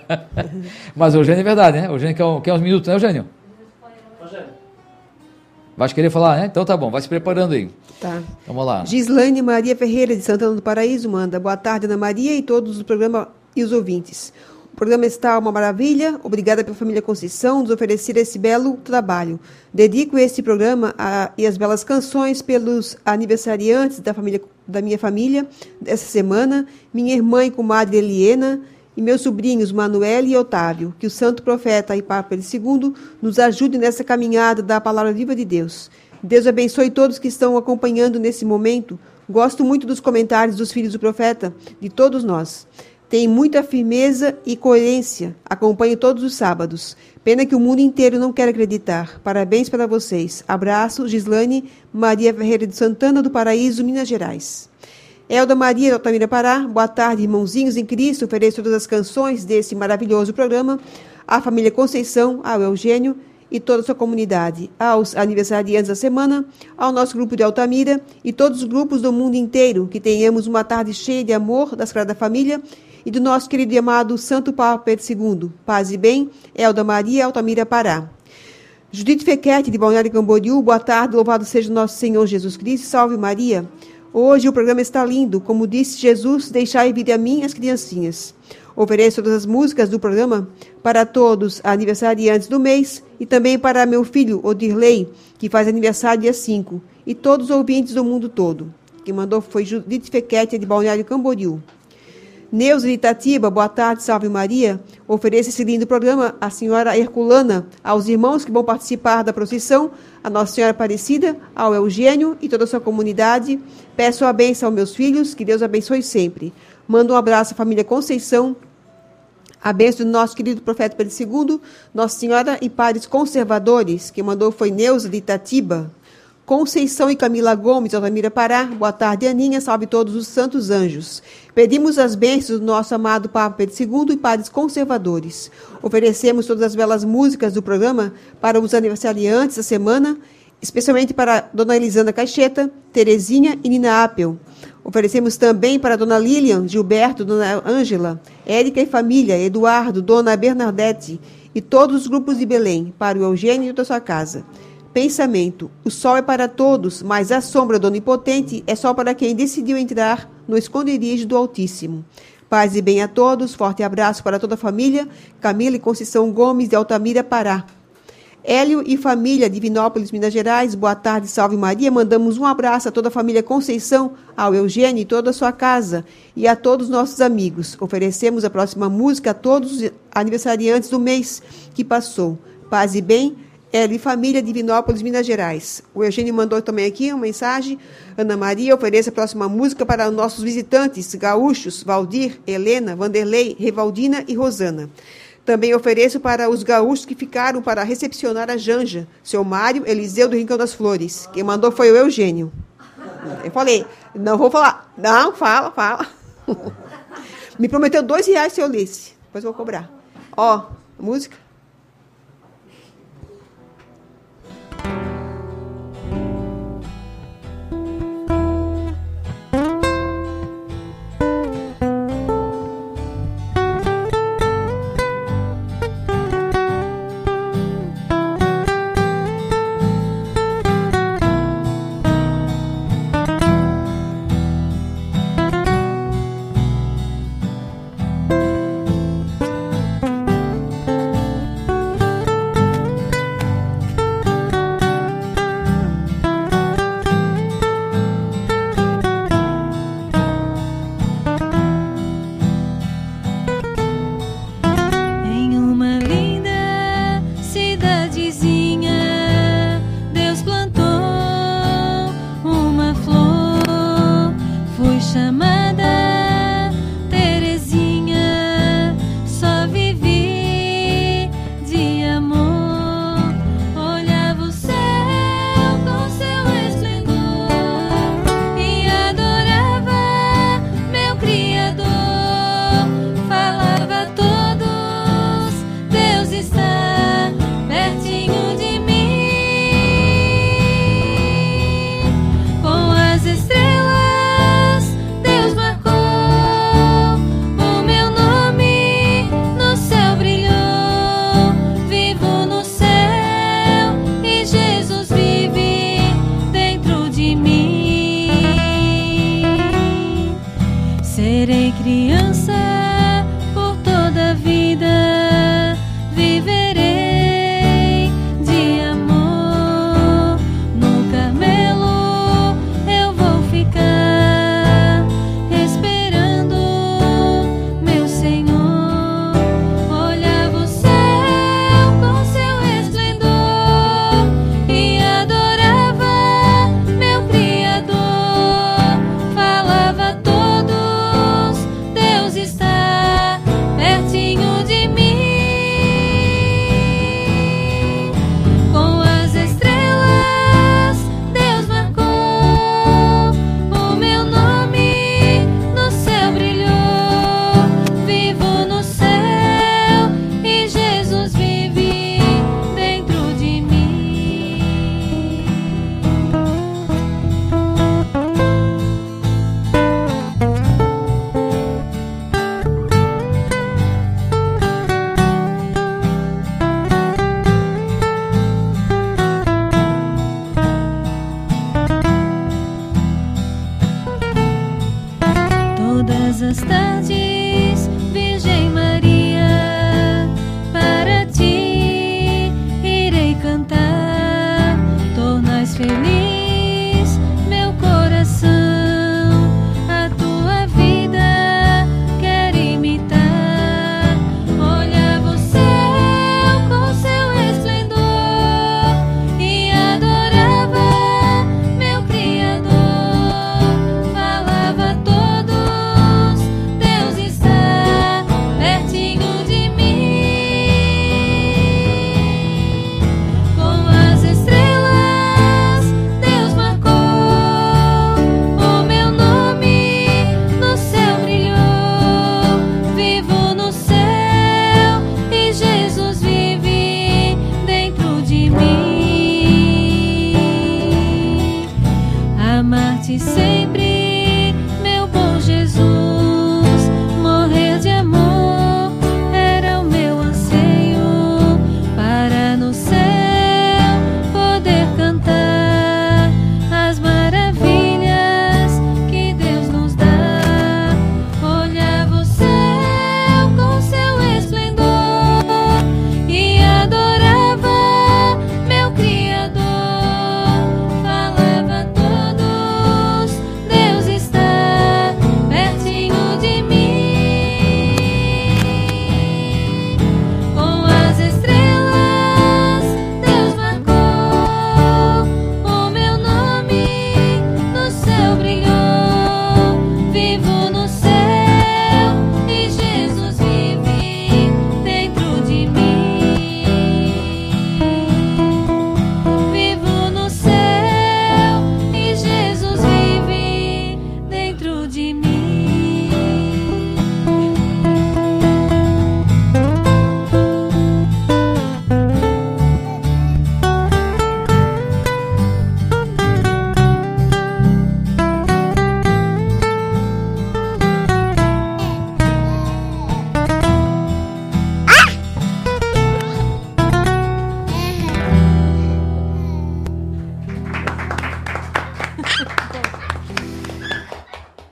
Mas o Eugênio é verdade, né? O Eugênio quer uns minutos, né, Eugênio? Vai querer falar, né? Então tá bom, vai se preparando aí. Tá. Vamos lá. Gislaine Maria Ferreira, de Santana do Paraíso, manda. Boa tarde, Ana Maria e todos do programa e os ouvintes. O programa está uma maravilha. Obrigada pela família Conceição nos oferecer esse belo trabalho. Dedico este programa e as belas canções pelos aniversariantes da minha família dessa semana, minha irmã e comadre Eliena e meus sobrinhos Manuel e Otávio. Que o santo profeta e Papa II nos ajude nessa caminhada da palavra viva de Deus. Deus abençoe todos que estão acompanhando nesse momento. Gosto muito dos comentários dos filhos do profeta, de todos nós. Tem muita firmeza e coerência. Acompanho todos os sábados. Pena que o mundo inteiro não quer acreditar. Parabéns para vocês. Abraço, Gislaine Maria Ferreira de Santana do Paraíso, Minas Gerais. Elda Maria de Altamira, Pará. Boa tarde, irmãozinhos em Cristo. Ofereço todas as canções desse maravilhoso programa à família Conceição, ao Eugênio e toda a sua comunidade, aos aniversariantes da semana, ao nosso grupo de Altamira e todos os grupos do mundo inteiro. Que tenhamos uma tarde cheia de amor da Sagrada Família e do nosso querido e amado Santo Papa Pedro II. Paz e bem, Elda Maria, Altamira, Pará. Judite Fequete, de Balneário Camboriú, boa tarde, louvado seja nosso Senhor Jesus Cristo, salve Maria. Hoje o programa está lindo, como disse Jesus, deixai vir a mim as criancinhas. Ofereço todas as músicas do programa para todos aniversariantes do mês e também para meu filho, Odirley, que faz aniversário dia 5, e todos os ouvintes do mundo todo. Quem mandou foi Judite Fequete, de Balneário Camboriú. Neuza de Itatiba, boa tarde, salve Maria. Ofereço esse lindo programa à senhora Herculana, aos irmãos que vão participar da procissão, a Nossa Senhora Aparecida, ao Eugênio e toda a sua comunidade. Peço a bênção aos meus filhos, que Deus abençoe sempre. Mando um abraço à família Conceição, a bênção do nosso querido profeta Pedro II, Nossa Senhora e Padres Conservadores. Quem mandou foi Neuza de Itatiba. Conceição e Camila Gomes, Altamira, Pará. Boa tarde, Aninha. Salve todos os santos anjos. Pedimos as bênçãos do nosso amado Papa Pedro II e Padres Conservadores. Oferecemos todas as belas músicas do programa para os aniversariantes da semana, especialmente para Dona Elisandra Caixeta, Terezinha e Nina Apel. Oferecemos também para Dona Lilian, Gilberto, Dona Ângela, Érica e família, Eduardo, Dona Bernadette e todos os grupos de Belém, para o Eugênio e toda a sua casa. Pensamento: o sol é para todos, mas a sombra do Onipotente é só para quem decidiu entrar no esconderijo do Altíssimo. Paz e bem a todos, forte abraço para toda a família, Camila e Conceição Gomes, de Altamira, Pará. Hélio e família, Divinópolis, Minas Gerais, boa tarde, salve Maria. Mandamos um abraço a toda a família Conceição, ao Eugênio e toda a sua casa, e a todos os nossos amigos. Oferecemos a próxima música a todos os aniversariantes do mês que passou. Paz e bem, Hélio e família, Divinópolis, Minas Gerais. O Eugênio mandou também aqui uma mensagem. Ana Maria oferece a próxima música para os nossos visitantes gaúchos, Valdir, Helena, Vanderlei, Revaldina e Rosana. Também ofereço para os gaúchos que ficaram para recepcionar a Janja, seu Mário Eliseu do Rincão das Flores. Quem mandou foi o Eugênio. Eu falei, não vou falar. Não, fala. Me prometeu R$2 se eu lesse. Depois eu vou cobrar. Ó, música.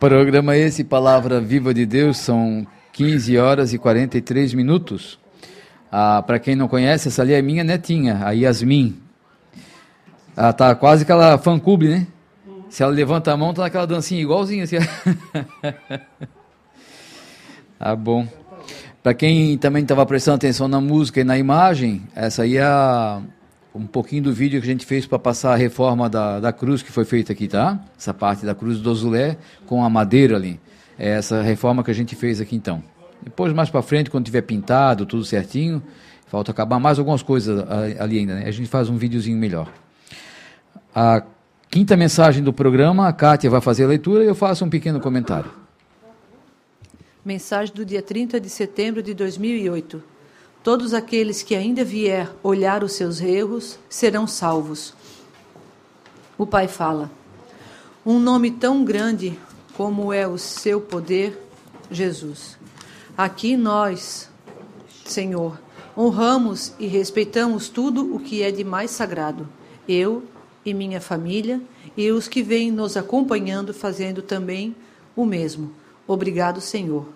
Programa esse, Palavra Viva de Deus, são 15 horas e 43 minutos. Para quem não conhece, essa ali é minha netinha, a Yasmin. Ela tá quase aquela fã-clube, né? Se ela levanta a mão, tá naquela dancinha igualzinha assim. Tá bom. Para quem também estava prestando atenção na música e na imagem, essa aí é um pouquinho do vídeo que a gente fez para passar a reforma da cruz que foi feita aqui, tá? Essa parte da cruz do Ozulé com a madeira ali. É essa reforma que a gente fez aqui então. Depois, mais para frente, quando tiver pintado, tudo certinho, falta acabar mais algumas coisas ali ainda, né? A gente faz um videozinho melhor. A quinta mensagem do programa, a Kátia vai fazer a leitura e eu faço um pequeno comentário. Mensagem do dia 30 de setembro de 2008. Todos aqueles que ainda vier olhar os seus erros serão salvos. O Pai fala: um nome tão grande como é o seu poder, Jesus. Aqui nós, Senhor, honramos e respeitamos tudo o que é de mais sagrado. Eu e minha família e os que vêm nos acompanhando fazendo também o mesmo. Obrigado, Senhor.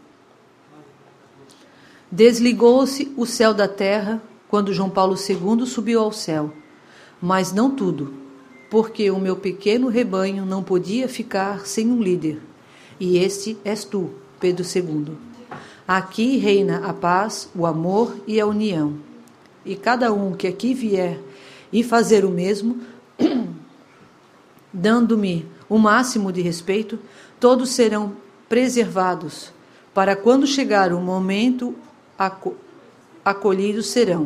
Desligou-se o céu da terra quando João Paulo II subiu ao céu, mas não tudo, porque o meu pequeno rebanho não podia ficar sem um líder, e este és tu, Pedro II. Aqui reina a paz, o amor e a união, e cada um que aqui vier e fazer o mesmo, dando-me o máximo de respeito, todos serão preservados, para quando chegar o momento, acolhidos serão.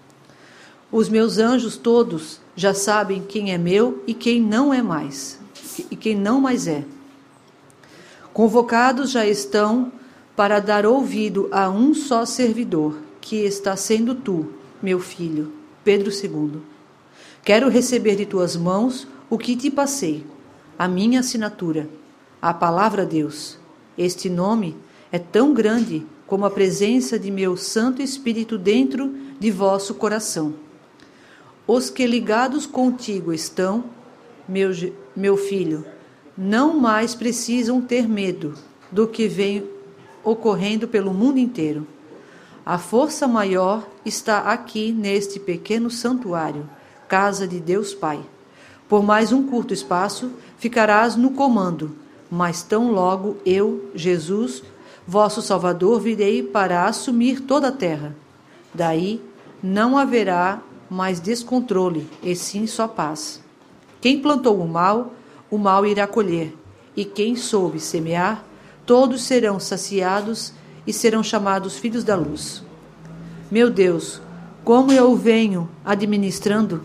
Os meus anjos todos já sabem quem é meu e quem não é mais, e quem não mais é. Convocados já estão para dar ouvido a um só servidor, que está sendo tu, meu filho, Pedro II. Quero receber de tuas mãos o que te passei, a minha assinatura, a palavra Deus. Este nome é tão grande como a presença de meu Santo Espírito dentro de vosso coração. Os que ligados contigo estão, meu filho, não mais precisam ter medo do que vem ocorrendo pelo mundo inteiro. A força maior está aqui neste pequeno santuário, casa de Deus Pai. Por mais um curto espaço ficarás no comando, mas tão logo eu, Jesus, vosso Salvador, virei para assumir toda a terra. Daí não haverá mais descontrole, e sim só paz. Quem plantou o mal irá colher, e quem soube semear, todos serão saciados e serão chamados filhos da luz. Meu Deus, como eu venho administrando?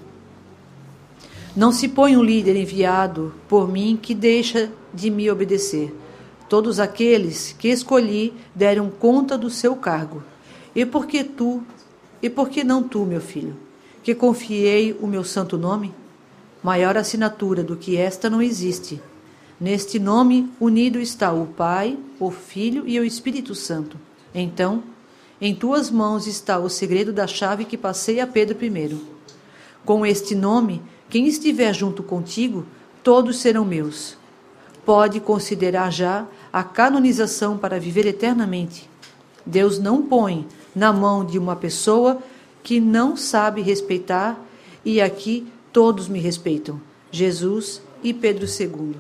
Não se põe um líder enviado por mim que deixa de me obedecer. Todos aqueles que escolhi deram conta do seu cargo. E por que não tu, meu filho, que confiei o meu santo nome? Maior assinatura do que esta não existe. Neste nome unido está o Pai, o Filho e o Espírito Santo. Então, em tuas mãos está o segredo da chave que passei a Pedro I. Com este nome, quem estiver junto contigo, todos serão meus. Pode considerar já a canonização para viver eternamente. Deus não põe na mão de uma pessoa que não sabe respeitar, e aqui todos me respeitam, Jesus e Pedro II.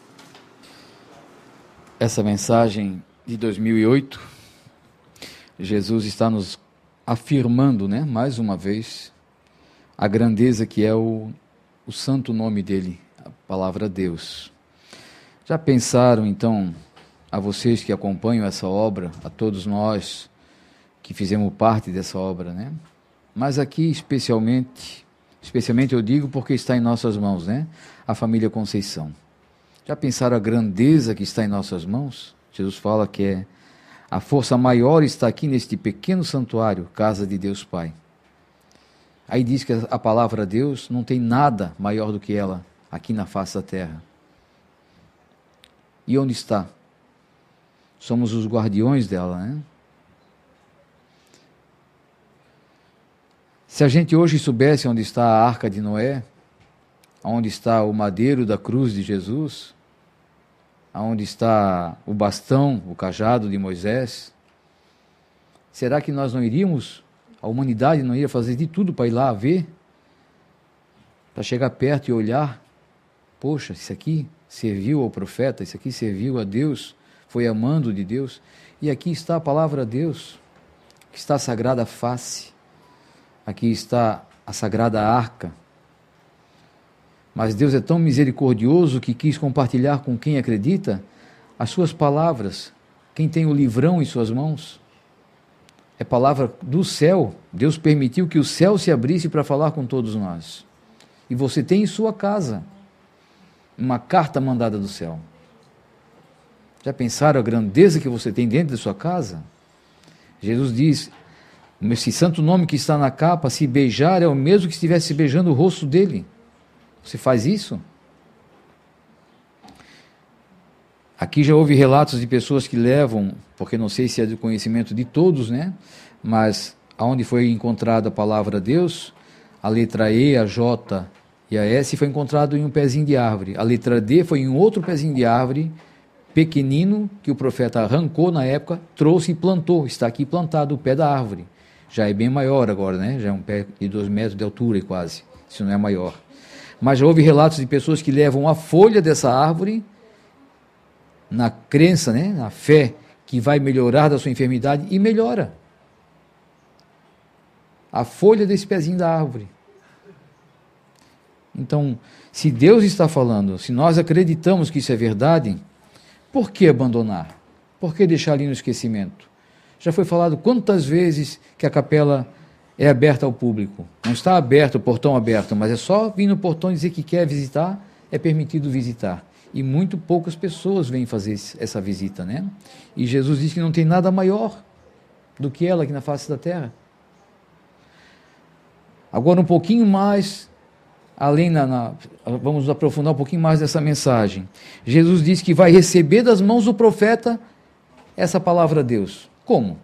Essa mensagem de 2008, Jesus está nos afirmando, né, mais uma vez, a grandeza que é o santo nome dele, a palavra Deus. Já pensaram, então, a vocês que acompanham essa obra, a todos nós que fizemos parte dessa obra, né? Mas aqui, especialmente eu digo porque está em nossas mãos, né? A família Conceição. Já pensaram a grandeza que está em nossas mãos? Jesus fala que a força maior está aqui neste pequeno santuário, casa de Deus Pai. Aí diz que a palavra Deus não tem nada maior do que ela aqui na face da terra. E onde está? Somos os guardiões dela, né? Se a gente hoje soubesse onde está a Arca de Noé, onde está o madeiro da cruz de Jesus, aonde está o bastão, o cajado de Moisés? Será que nós não iríamos, a humanidade não iria fazer de tudo para ir lá ver? Para chegar perto e olhar? Poxa, isso aqui serviu ao profeta, isso aqui serviu a Deus, foi amando de Deus. E aqui está a palavra de Deus, aqui está a sagrada face, aqui está a sagrada arca. Mas Deus é tão misericordioso que quis compartilhar com quem acredita as suas palavras, quem tem o livrão em suas mãos. É palavra do céu. Deus permitiu que o céu se abrisse para falar com todos nós. E você tem em sua casa uma carta mandada do céu. Já pensaram a grandeza que você tem dentro da sua casa? Jesus diz, esse santo nome que está na capa, se beijar é o mesmo que estivesse beijando o rosto dele. Você faz isso? Aqui já houve relatos de pessoas que levam, porque não sei se é do conhecimento de todos, né? Mas aonde foi encontrada a palavra Deus, a letra E, a J e a S foi encontrado em um pezinho de árvore. A letra D foi em um outro pezinho de árvore, pequenino, que o profeta arrancou na época, trouxe e plantou. Está aqui plantado o pé da árvore. Já é bem maior agora, né? Já é um pé de 2 metros de altura e quase, se não é maior. Mas já houve relatos de pessoas que levam a folha dessa árvore, na crença, né? Na fé, que vai melhorar da sua enfermidade, e melhora. A folha desse pezinho da árvore. Então, se Deus está falando, se nós acreditamos que isso é verdade, por que abandonar? Por que deixar ali no esquecimento? Já foi falado quantas vezes que a capela é aberta ao público. Não está aberto, o portão aberto, mas é só vir no portão e dizer que quer visitar, é permitido visitar. E muito poucas pessoas vêm fazer essa visita, né? E Jesus diz que não tem nada maior do que ela aqui na face da terra. Agora um pouquinho mais, vamos aprofundar um pouquinho mais nessa mensagem. Jesus diz que vai receber das mãos do profeta essa palavra a Deus. Como?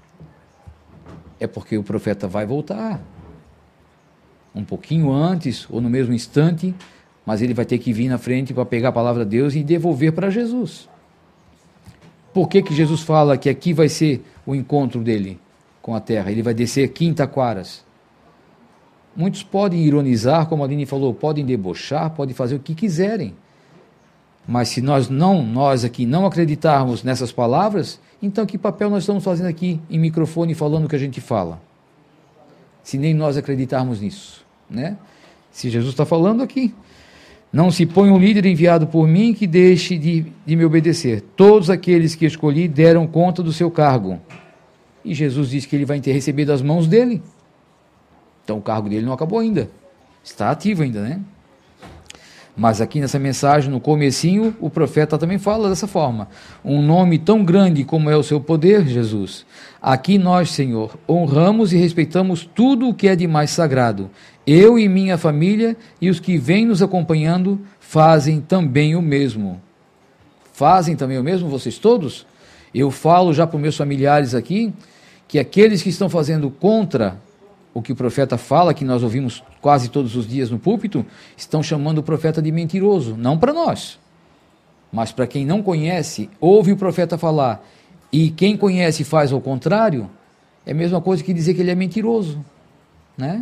É porque o profeta vai voltar. Um pouquinho antes, ou no mesmo instante, mas ele vai ter que vir na frente para pegar a palavra de Deus e devolver para Jesus. Por que Jesus fala que aqui vai ser o encontro dele com a terra? Ele vai descer aqui em Taquaras. Muitos podem ironizar, como a Aline falou, podem debochar, podem fazer o que quiserem. Mas se nós aqui não acreditarmos nessas palavras, então que papel nós estamos fazendo aqui em microfone falando o que a gente fala? Se nem nós acreditarmos nisso, né? Se Jesus está falando aqui, não se põe um líder enviado por mim que deixe de me obedecer. Todos aqueles que escolhi deram conta do seu cargo. E Jesus diz que ele vai receber das mãos dele. Então o cargo dele não acabou ainda. Está ativo ainda, né? Mas aqui nessa mensagem, no comecinho, o profeta também fala dessa forma. Um nome tão grande como é o seu poder, Jesus. Aqui nós, Senhor, honramos e respeitamos tudo o que é de mais sagrado. Eu e minha família e os que vêm nos acompanhando fazem também o mesmo. Fazem também o mesmo, vocês todos? Eu falo já para os meus familiares aqui, que aqueles que estão fazendo contra o que o profeta fala, que nós ouvimos quase todos os dias no púlpito, estão chamando o profeta de mentiroso. Não para nós, mas para quem não conhece, ouve o profeta falar, e quem conhece faz ao contrário, é a mesma coisa que dizer que ele é mentiroso, né?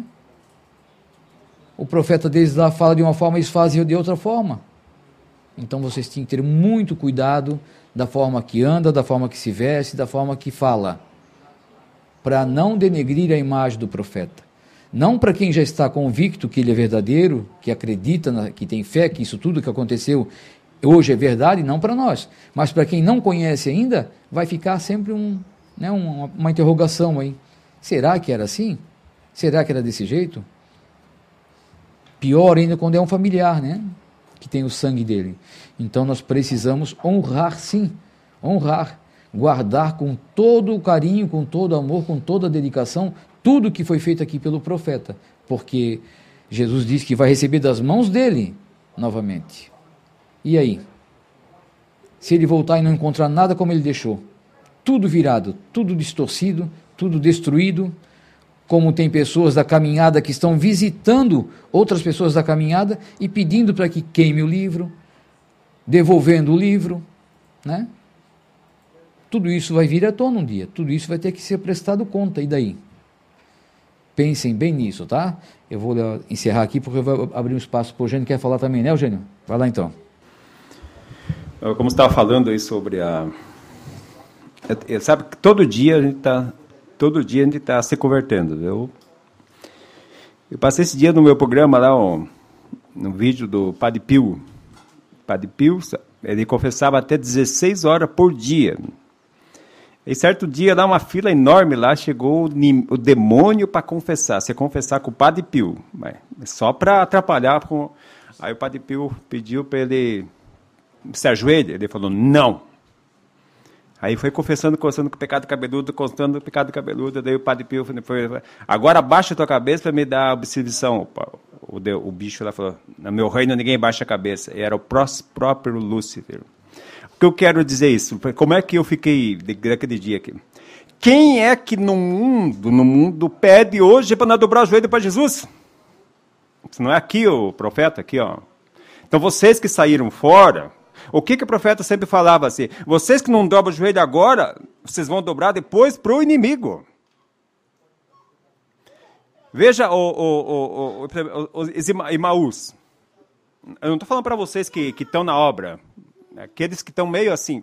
O profeta deles lá fala de uma forma, eles fazem de outra forma. Então vocês têm que ter muito cuidado da forma que anda, da forma que se veste, da forma que fala, para não denegrir a imagem do profeta. Não para quem já está convicto que ele é verdadeiro, que acredita, que tem fé, que isso tudo que aconteceu hoje é verdade, não para nós. Mas para quem não conhece ainda, vai ficar sempre uma interrogação aí. Será que era assim? Será que era desse jeito? Pior ainda quando é um familiar, né? Que tem o sangue dele. Então nós precisamos honrar, sim, honrar, guardar com todo o carinho, com todo o amor, com toda a dedicação, tudo que foi feito aqui pelo profeta, porque Jesus disse que vai receber das mãos dele novamente. E aí? Se ele voltar e não encontrar nada como ele deixou, tudo virado, tudo distorcido, tudo destruído, como tem pessoas da caminhada que estão visitando outras pessoas da caminhada e pedindo para que queime o livro, devolvendo o livro, né? Tudo isso vai vir à tona um dia, tudo isso vai ter que ser prestado conta, e daí? Pensem bem nisso, tá? Eu vou encerrar aqui porque eu vou abrir um espaço para o Eugênio, quer falar também, né, Eugênio? Vai lá então. Como você estava falando aí sobre sabe que todo dia a gente está se convertendo. Eu passei esse dia no meu programa lá, no vídeo do Padre Pio. Padre Pio, ele confessava até 16 horas por dia. E certo dia, lá uma fila enorme, lá chegou o demônio para confessar, se confessar com o Padre Pio, só para atrapalhar. Aí o Padre Pio pediu para ele se ajoelhar, ele falou, não. Aí foi confessando com o pecado cabeludo, contando o pecado cabeludo, daí o Padre Pio foi, agora abaixa a tua cabeça para me dar a absolvição. O bicho lá falou, no meu reino ninguém baixa a cabeça, e era o próprio Lúcifer. O que eu quero dizer isso? Como é que eu fiquei daquele dia aqui? Quem é que no mundo pede hoje para nós dobrar o joelho para Jesus? Se não é aqui o profeta, aqui, ó. Então vocês que saíram fora, o que o profeta sempre falava assim? Vocês que não dobram o joelho agora, vocês vão dobrar depois para o inimigo. Veja os Imaús. Eu não estou falando para vocês que estão na obra. Aqueles que estão meio assim.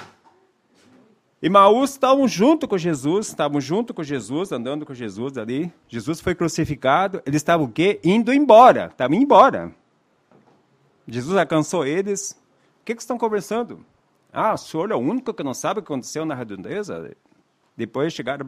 Imaús estavam junto com Jesus, andando com Jesus ali. Jesus foi crucificado, eles estavam o quê? Indo embora, estavam indo embora. Jesus alcançou eles. O que estão conversando? O senhor é o único que não sabe o que aconteceu na redondeza? Depois chegaram,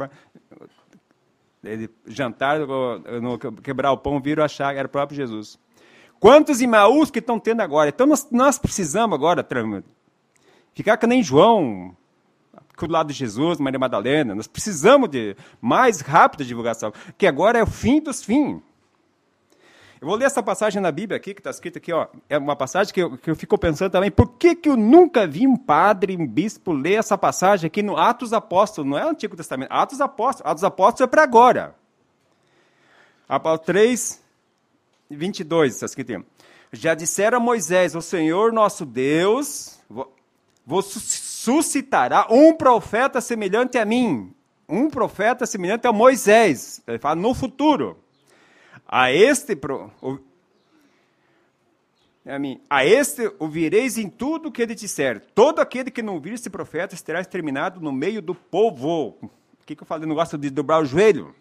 jantaram, quebrar o pão, viram achar que era o próprio Jesus. Quantos Imaús que estão tendo agora? Então nós precisamos agora ficar que nem João, do lado de Jesus, Maria Madalena. Nós precisamos de mais rápida divulgação, que agora é o fim dos fins. Eu vou ler essa passagem na Bíblia aqui, que está escrita aqui, ó. É uma passagem que eu fico pensando também, por que eu nunca vi um padre, um bispo, ler essa passagem aqui no Atos Apóstolos, não é o Antigo Testamento, Atos Apóstolos é para agora. Apóstolos 3, 22, está escrito. Já disseram a Moisés, o Senhor nosso Deus vos suscitará um profeta semelhante a mim. Um profeta semelhante a Moisés. Ele fala no futuro. A este ouvireis em tudo o que ele disser. Todo aquele que não ouvir esse profeta será exterminado no meio do povo. O que eu falei? Não gosto de dobrar o joelho.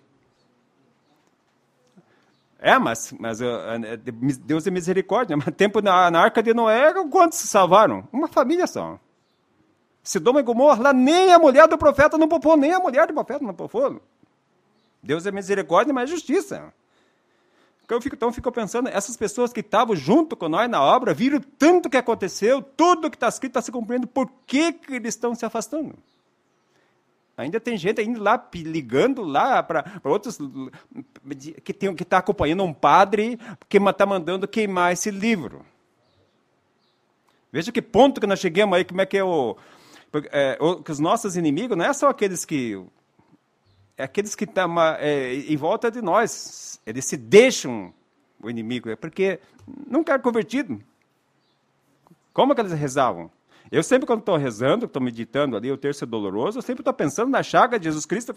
Mas Deus é misericórdia. Mas tempo na Arca de Noé, quantos se salvaram? Uma família só. Sodoma e Gomorra, lá nem a mulher do profeta não poupou, nem a mulher do profeta não poupou. Deus é misericórdia, mas é justiça. Então eu fico pensando, essas pessoas que estavam junto com nós na obra, viram tanto que aconteceu, tudo que está escrito está se cumprindo, por que eles estão se afastando? Ainda tem gente indo lá, ligando lá para outros, que está acompanhando um padre que está mandando queimar esse livro. Veja que ponto que nós chegamos aí, como é que que os nossos inimigos não é só aqueles que... É aqueles que estão em volta de nós. Eles se deixam o inimigo. É porque não querem convertido. Como que eles rezavam? Eu sempre, quando estou rezando, estou meditando ali o terço doloroso, eu sempre estou pensando na chaga de Jesus Cristo.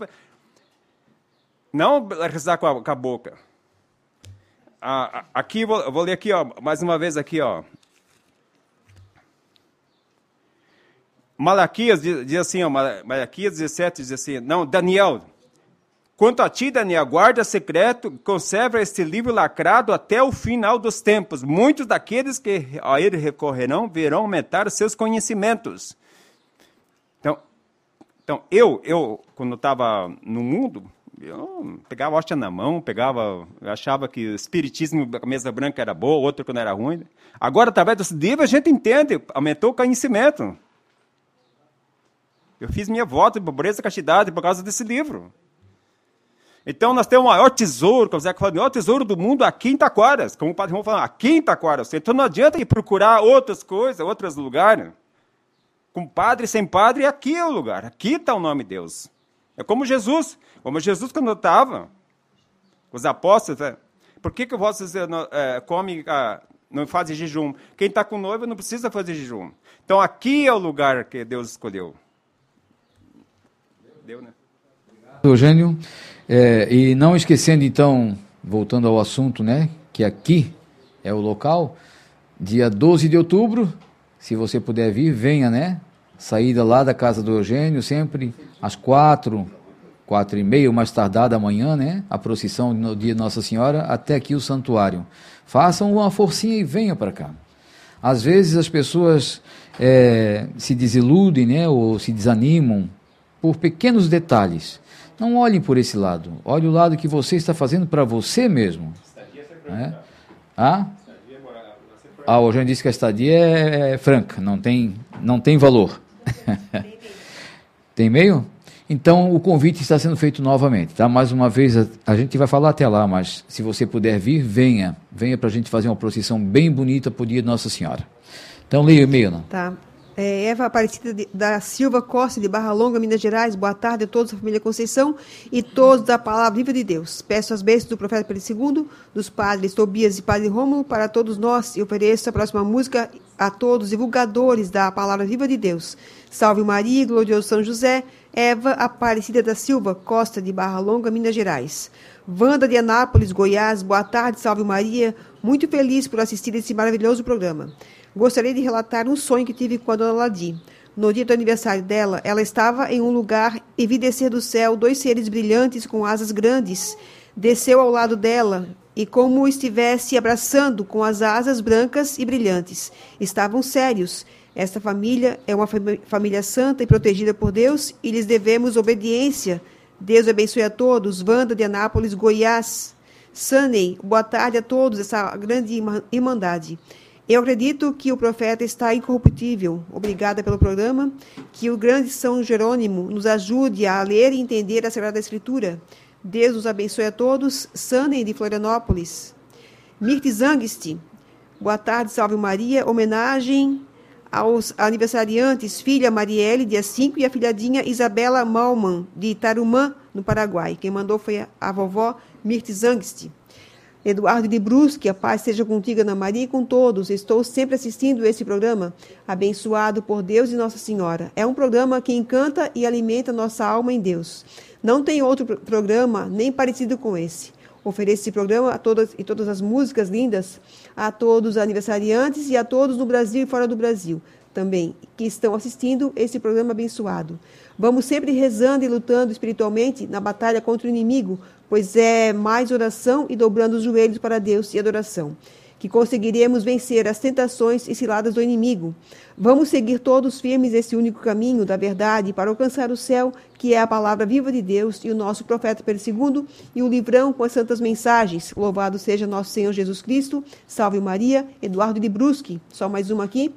Não rezar com a boca. Aqui, eu vou ler aqui, ó, mais uma vez aqui, ó. Malaquias diz assim, ó, Malaquias 17 diz assim, não, Daniel, quanto a ti, Daniel, guarda secreto, conserva este livro lacrado até o final dos tempos. Muitos daqueles que a ele recorrerão verão aumentar os seus conhecimentos. Então eu quando estava no mundo, eu pegava a hóstia na mão, eu achava que o espiritismo, a mesa branca era boa, outro quando era ruim. Agora, através desse livro, a gente entende, aumentou o conhecimento. Eu fiz minha voto de pobreza e castidade por causa desse livro. Então, nós temos o maior tesouro, como o Zé falou, o maior tesouro do mundo aqui em Taquaras. Como o Padre João falou, aqui em Taquaras. Então, não adianta ir procurar outras coisas, outros lugares. Com padre, sem padre, aqui é o lugar. Aqui está o nome de Deus. É como Jesus. Como Jesus, quando estava, os apóstolos, por que vocês comem não faz jejum. Quem está com noiva não precisa fazer jejum. Então, aqui é o lugar que Deus escolheu. Deu, né? Eugênio, e não esquecendo, então, voltando ao assunto, né, que aqui é o local, dia 12 de outubro, se você puder vir, venha, né? Saída lá da casa do Eugênio, sempre às 4h30, mais tardar da manhã, né? A procissão no dia de Nossa Senhora, até aqui o santuário. Façam uma forcinha e venham para cá. Às vezes as pessoas se desiludem, né? Ou se desanimam por pequenos detalhes. Não olhem por esse lado. Olhe o lado que você está fazendo para você mesmo. Né? O Eugênio disse que a estadia é franca, não tem valor. Tem e-mail? Então, o convite está sendo feito novamente, tá? Mais uma vez, a gente vai falar até lá, mas se você puder vir, venha para a gente fazer uma procissão bem bonita para o dia de Nossa Senhora. Então, leia o e-mail, não? Tá. Eva Aparecida da Silva Costa, de Barra Longa, Minas Gerais. Boa tarde a todos da família Conceição e todos da Palavra Viva de Deus. Peço as bênçãos do profeta Pedro II, dos padres Tobias e Padre Rômulo para todos nós e ofereço a próxima música a todos os divulgadores da Palavra Viva de Deus. Salve Maria, glorioso São José. Eva Aparecida da Silva Costa, de Barra Longa, Minas Gerais. Wanda de Anápolis, Goiás. Boa tarde, salve Maria. Muito feliz por assistir esse maravilhoso programa. Gostaria de relatar um sonho que tive com a dona Ladi. No dia do aniversário dela, ela estava em um lugar e vi descer do céu 2 seres brilhantes com asas grandes. Desceu ao lado dela e como estivesse abraçando com as asas brancas e brilhantes. Estavam sérios. Esta família é uma família santa e protegida por Deus e lhes devemos obediência. Deus abençoe a todos. Wanda de Anápolis, Goiás. Sanei, boa tarde a todos, essa grande irmandade. Eu acredito que o profeta está incorruptível. Obrigada pelo programa. Que o grande São Jerônimo nos ajude a ler e entender a Sagrada Escritura. Deus os abençoe a todos. Sanei de Florianópolis. Mirtes Angst, boa tarde, salve Maria. Homenagem aos aniversariantes, filha Marielle, dia 5, e a filhadinha Isabela Malman, de Tarumã, no Paraguai. Quem mandou foi a vovó Mirtes Angst. Eduardo de Brusque, a paz seja contigo, Ana Maria, e com todos. Estou sempre assistindo esse programa, abençoado por Deus e Nossa Senhora. É um programa que encanta e alimenta nossa alma em Deus. Não tem outro programa nem parecido com esse. Ofereço esse programa a todas as músicas lindas, a todos os aniversariantes e a todos no Brasil e fora do Brasil também, que estão assistindo esse programa abençoado. Vamos sempre rezando e lutando espiritualmente na batalha contra o inimigo, pois é mais oração e dobrando os joelhos para Deus e adoração, que conseguiremos vencer as tentações e ciladas do inimigo. Vamos seguir todos firmes esse único caminho da verdade para alcançar o céu, que é a palavra viva de Deus e o nosso profeta Pedro II e o livrão com as santas mensagens. Louvado seja nosso Senhor Jesus Cristo. Salve Maria. Eduardo de Brusque. Só mais uma aqui.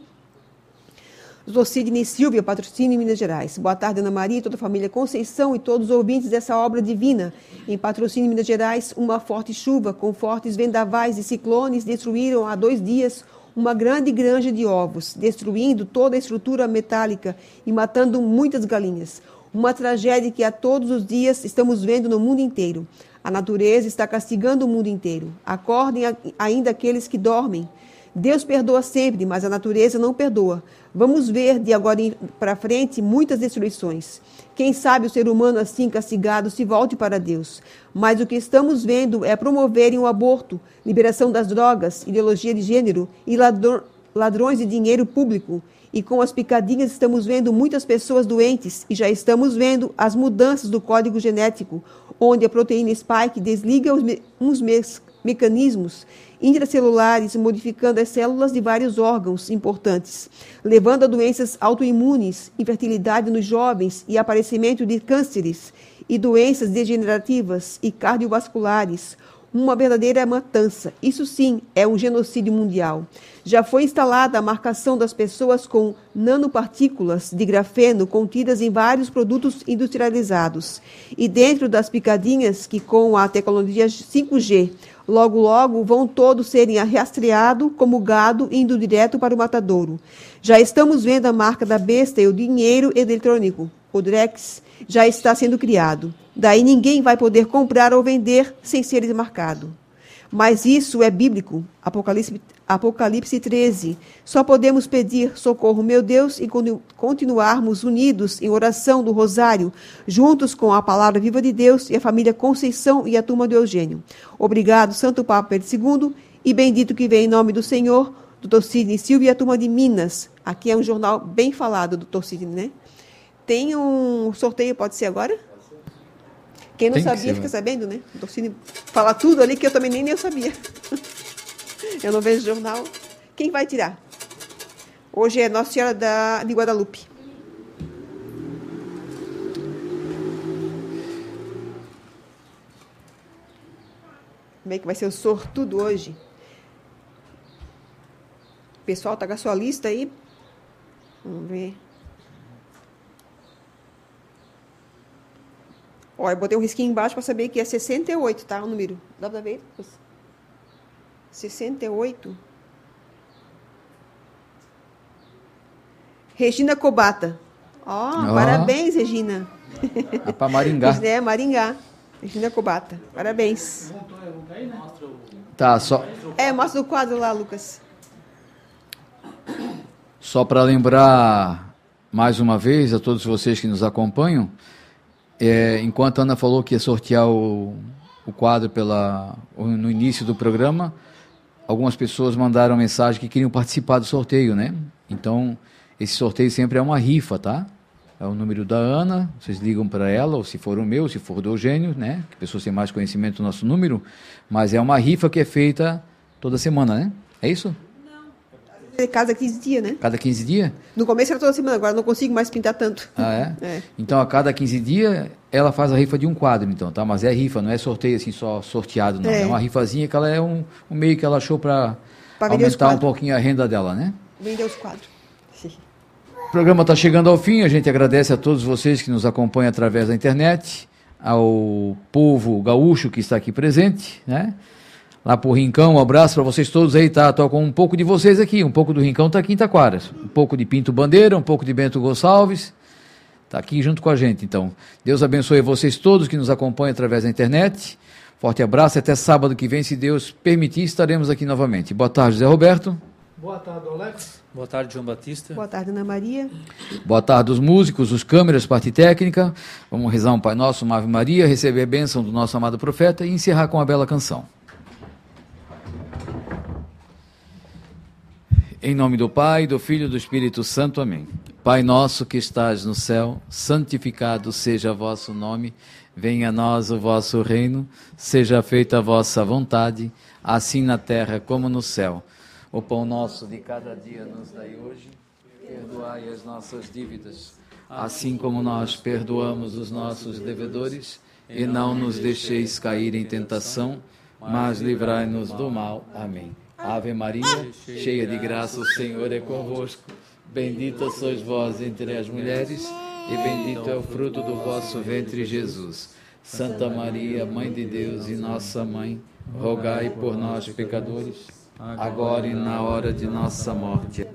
Doutor Sidney Silvia, Patrocínio, Minas Gerais. Boa tarde, Ana Maria, toda a família Conceição e todos os ouvintes dessa obra divina. Em Patrocínio, Minas Gerais, uma forte chuva com fortes vendavais e ciclones destruíram há 2 dias uma grande granja de ovos, destruindo toda a estrutura metálica e matando muitas galinhas. Uma tragédia que a todos os dias estamos vendo no mundo inteiro. A natureza está castigando o mundo inteiro. Acordem ainda aqueles que dormem. Deus perdoa sempre, mas a natureza não perdoa. Vamos ver de agora para frente muitas destruições. Quem sabe o ser humano assim castigado se volte para Deus. Mas o que estamos vendo é promoverem o aborto, liberação das drogas, ideologia de gênero e ladrões de dinheiro público. E com as picadinhas estamos vendo muitas pessoas doentes e já estamos vendo as mudanças do código genético, onde a proteína spike desliga uns mecanismos intracelulares, modificando as células de vários órgãos importantes, levando a doenças autoimunes, infertilidade nos jovens e aparecimento de cânceres e doenças degenerativas e cardiovasculares. Uma verdadeira matança. Isso sim é um genocídio mundial. Já foi instalada a marcação das pessoas com nanopartículas de grafeno contidas em vários produtos industrializados. E dentro das picadinhas que com a tecnologia 5G, logo vão todos serem rastreados como gado indo direto para o matadouro. Já estamos vendo a marca da besta e o dinheiro eletrônico. O Drex já está sendo criado. Daí ninguém vai poder comprar ou vender sem ser marcado. Mas isso é bíblico. Apocalipse 13. Só podemos pedir socorro, meu Deus, e continuarmos unidos em oração do Rosário, juntos com a Palavra Viva de Deus e a família Conceição e a turma do Eugênio. Obrigado, Santo Papa Pedro II, e bendito que vem em nome do Senhor, Dr. Sidney Silva e a turma de Minas. Aqui é um jornal bem falado, Dr. Sidney, né? Tem um sorteio, pode ser agora? Quem não sabia, fica sabendo, né? O Dr. Sidney fala tudo ali que eu também nem eu sabia. Eu não vejo jornal. Quem vai tirar? Hoje é Nossa Senhora de Guadalupe. Como é que vai ser o sortudo hoje? O pessoal tá com a sua lista aí? Vamos ver. Ó, eu botei um risquinho embaixo para saber que é 68, tá? O número. Dá para ver? 68. Regina Cobata. Ó, parabéns, Regina. É para Maringá. É, Maringá. Regina Cobata. Parabéns. Tá, só... mostra o quadro lá, Lucas. Só para lembrar mais uma vez a todos vocês que nos acompanham, enquanto a Ana falou que ia sortear o quadro no início do programa, algumas pessoas mandaram mensagem que queriam participar do sorteio, né? Então, esse sorteio sempre é uma rifa, tá? É o número da Ana, vocês ligam para ela, ou se for o meu, se for do Eugênio, né? Que pessoas têm mais conhecimento do nosso número, mas é uma rifa que é feita toda semana, né? É isso? Cada 15 dias, né? Cada 15 dias? No começo era toda semana, agora não consigo mais pintar tanto. Ah, é? Então, a cada 15 dias, ela faz a rifa de um quadro, então, tá? Mas é rifa, não é sorteio assim, só sorteado, não. É uma rifazinha que ela é um meio que ela achou para aumentar um pouquinho a renda dela, né? Vender os quadros. O programa está chegando ao fim, a gente agradece a todos vocês que nos acompanham através da internet, ao povo gaúcho que está aqui presente, né? Lá pro Rincão, um abraço para vocês todos aí, tá? Tô com um pouco de vocês aqui, um pouco do Rincão tá aqui em Taquaras, um pouco de Pinto Bandeira, um pouco de Bento Gonçalves, tá aqui junto com a gente, então. Deus abençoe vocês todos que nos acompanham através da internet, forte abraço, até sábado que vem, se Deus permitir, estaremos aqui novamente. Boa tarde, Zé Roberto. Boa tarde, Alex. Boa tarde, João Batista. Boa tarde, Ana Maria. Boa tarde os músicos, os câmeras, parte técnica. Vamos rezar um Pai Nosso, uma Ave Maria, receber a bênção do nosso amado profeta e encerrar com uma bela canção. Em nome do Pai, do Filho e do Espírito Santo. Amém. Pai nosso que estás no céu, santificado seja vosso nome. Venha a nós o vosso reino. Seja feita a vossa vontade, assim na terra como no céu. O pão nosso de cada dia nos dai hoje. Perdoai as nossas dívidas, assim como nós perdoamos os nossos devedores. E não nos deixeis cair em tentação, mas livrai-nos do mal. Amém. Ave Maria, cheia de graça, o Senhor é convosco. Bendita sois vós entre as mulheres, e bendito é o fruto do vosso ventre, Jesus. Santa Maria, Mãe de Deus e nossa Mãe, rogai por nós, pecadores, agora e na hora de nossa morte.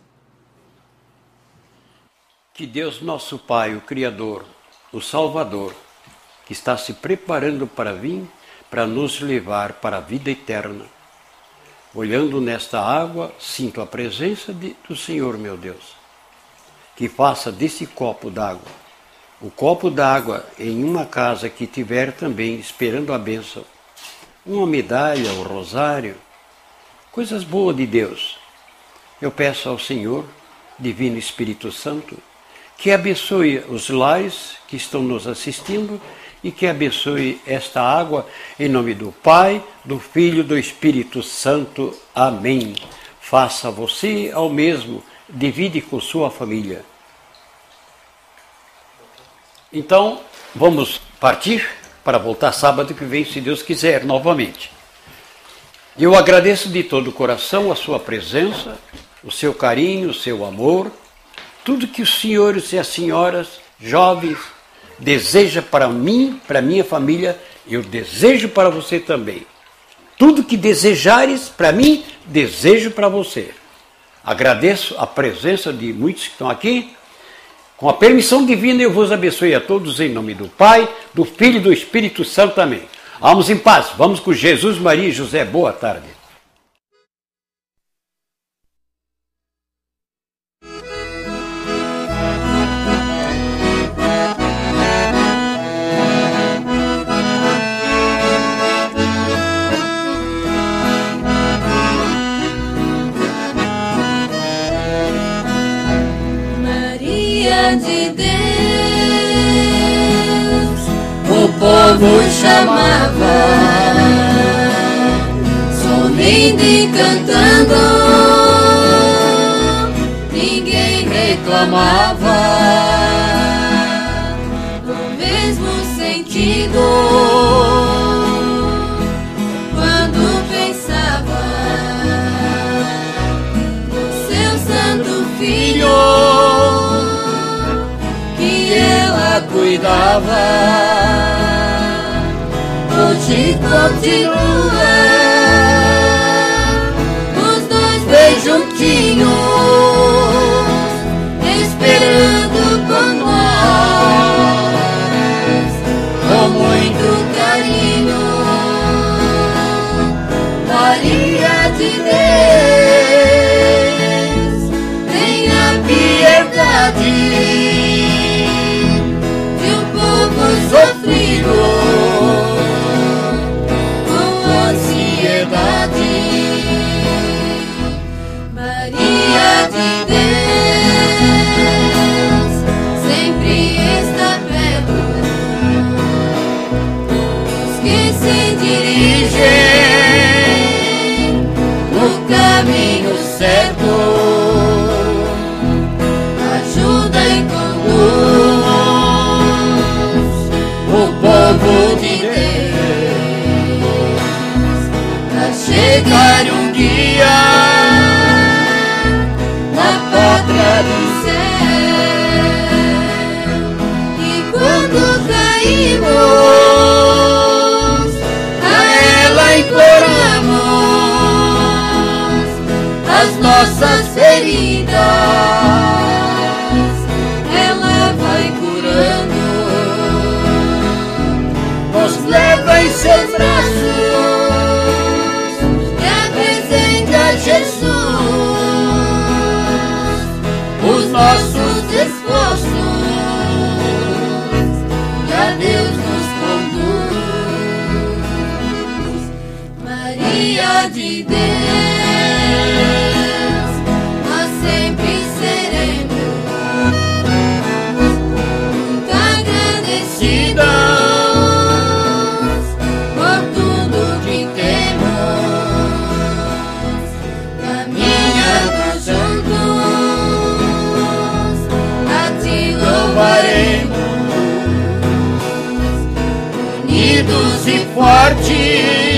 Que Deus, nosso Pai, o Criador, o Salvador, que está se preparando para vir, para nos levar para a vida eterna. Olhando nesta água, sinto a presença do Senhor, meu Deus. Que faça desse copo d'água, o copo d'água em uma casa que tiver também esperando a bênção, uma medalha, um rosário, coisas boas de Deus. Eu peço ao Senhor, Divino Espírito Santo, que abençoe os lares que estão nos assistindo e que abençoe esta água, em nome do Pai, do Filho e do Espírito Santo. Amém. Faça você ao mesmo, divide com sua família. Então, vamos partir para voltar sábado que vem, se Deus quiser, novamente. Eu agradeço de todo o coração a sua presença, o seu carinho, o seu amor, tudo que os senhores e as senhoras, jovens, deseja para mim, para minha família, eu desejo para você também. Tudo que desejares para mim, desejo para você. Agradeço a presença de muitos que estão aqui. Com a permissão divina, eu vos abençoe a todos em nome do Pai, do Filho e do Espírito Santo. Amém. Almas em paz. Vamos com Jesus, Maria e José. Boa tarde. De Deus, o povo chamava, sorrindo e cantando, ninguém reclamava, no mesmo sentido, quando pensava no seu santo filho, cuidava. Hoje continua os dois bem juntinhos, esperando por nós, com muito carinho. Maria de Deus, tenha piedade sofrido com ansiedade. Maria de Deus sempre está perto dos que se dirigem no caminho certo, ajuda e conduz o povo de Deus a chegar um dia na pátria do céu. E quando caímos, a ela imploramos as nossas feridas, ela vai curando, nos leva em seus braços e apresenta a Jesus os nossos esforços, e a Deus nos conduz. Maria de Deus, nós sempre seremos muito agradecidos por tudo que temos, caminhando juntos, a ti louvaremos, unidos e fortes,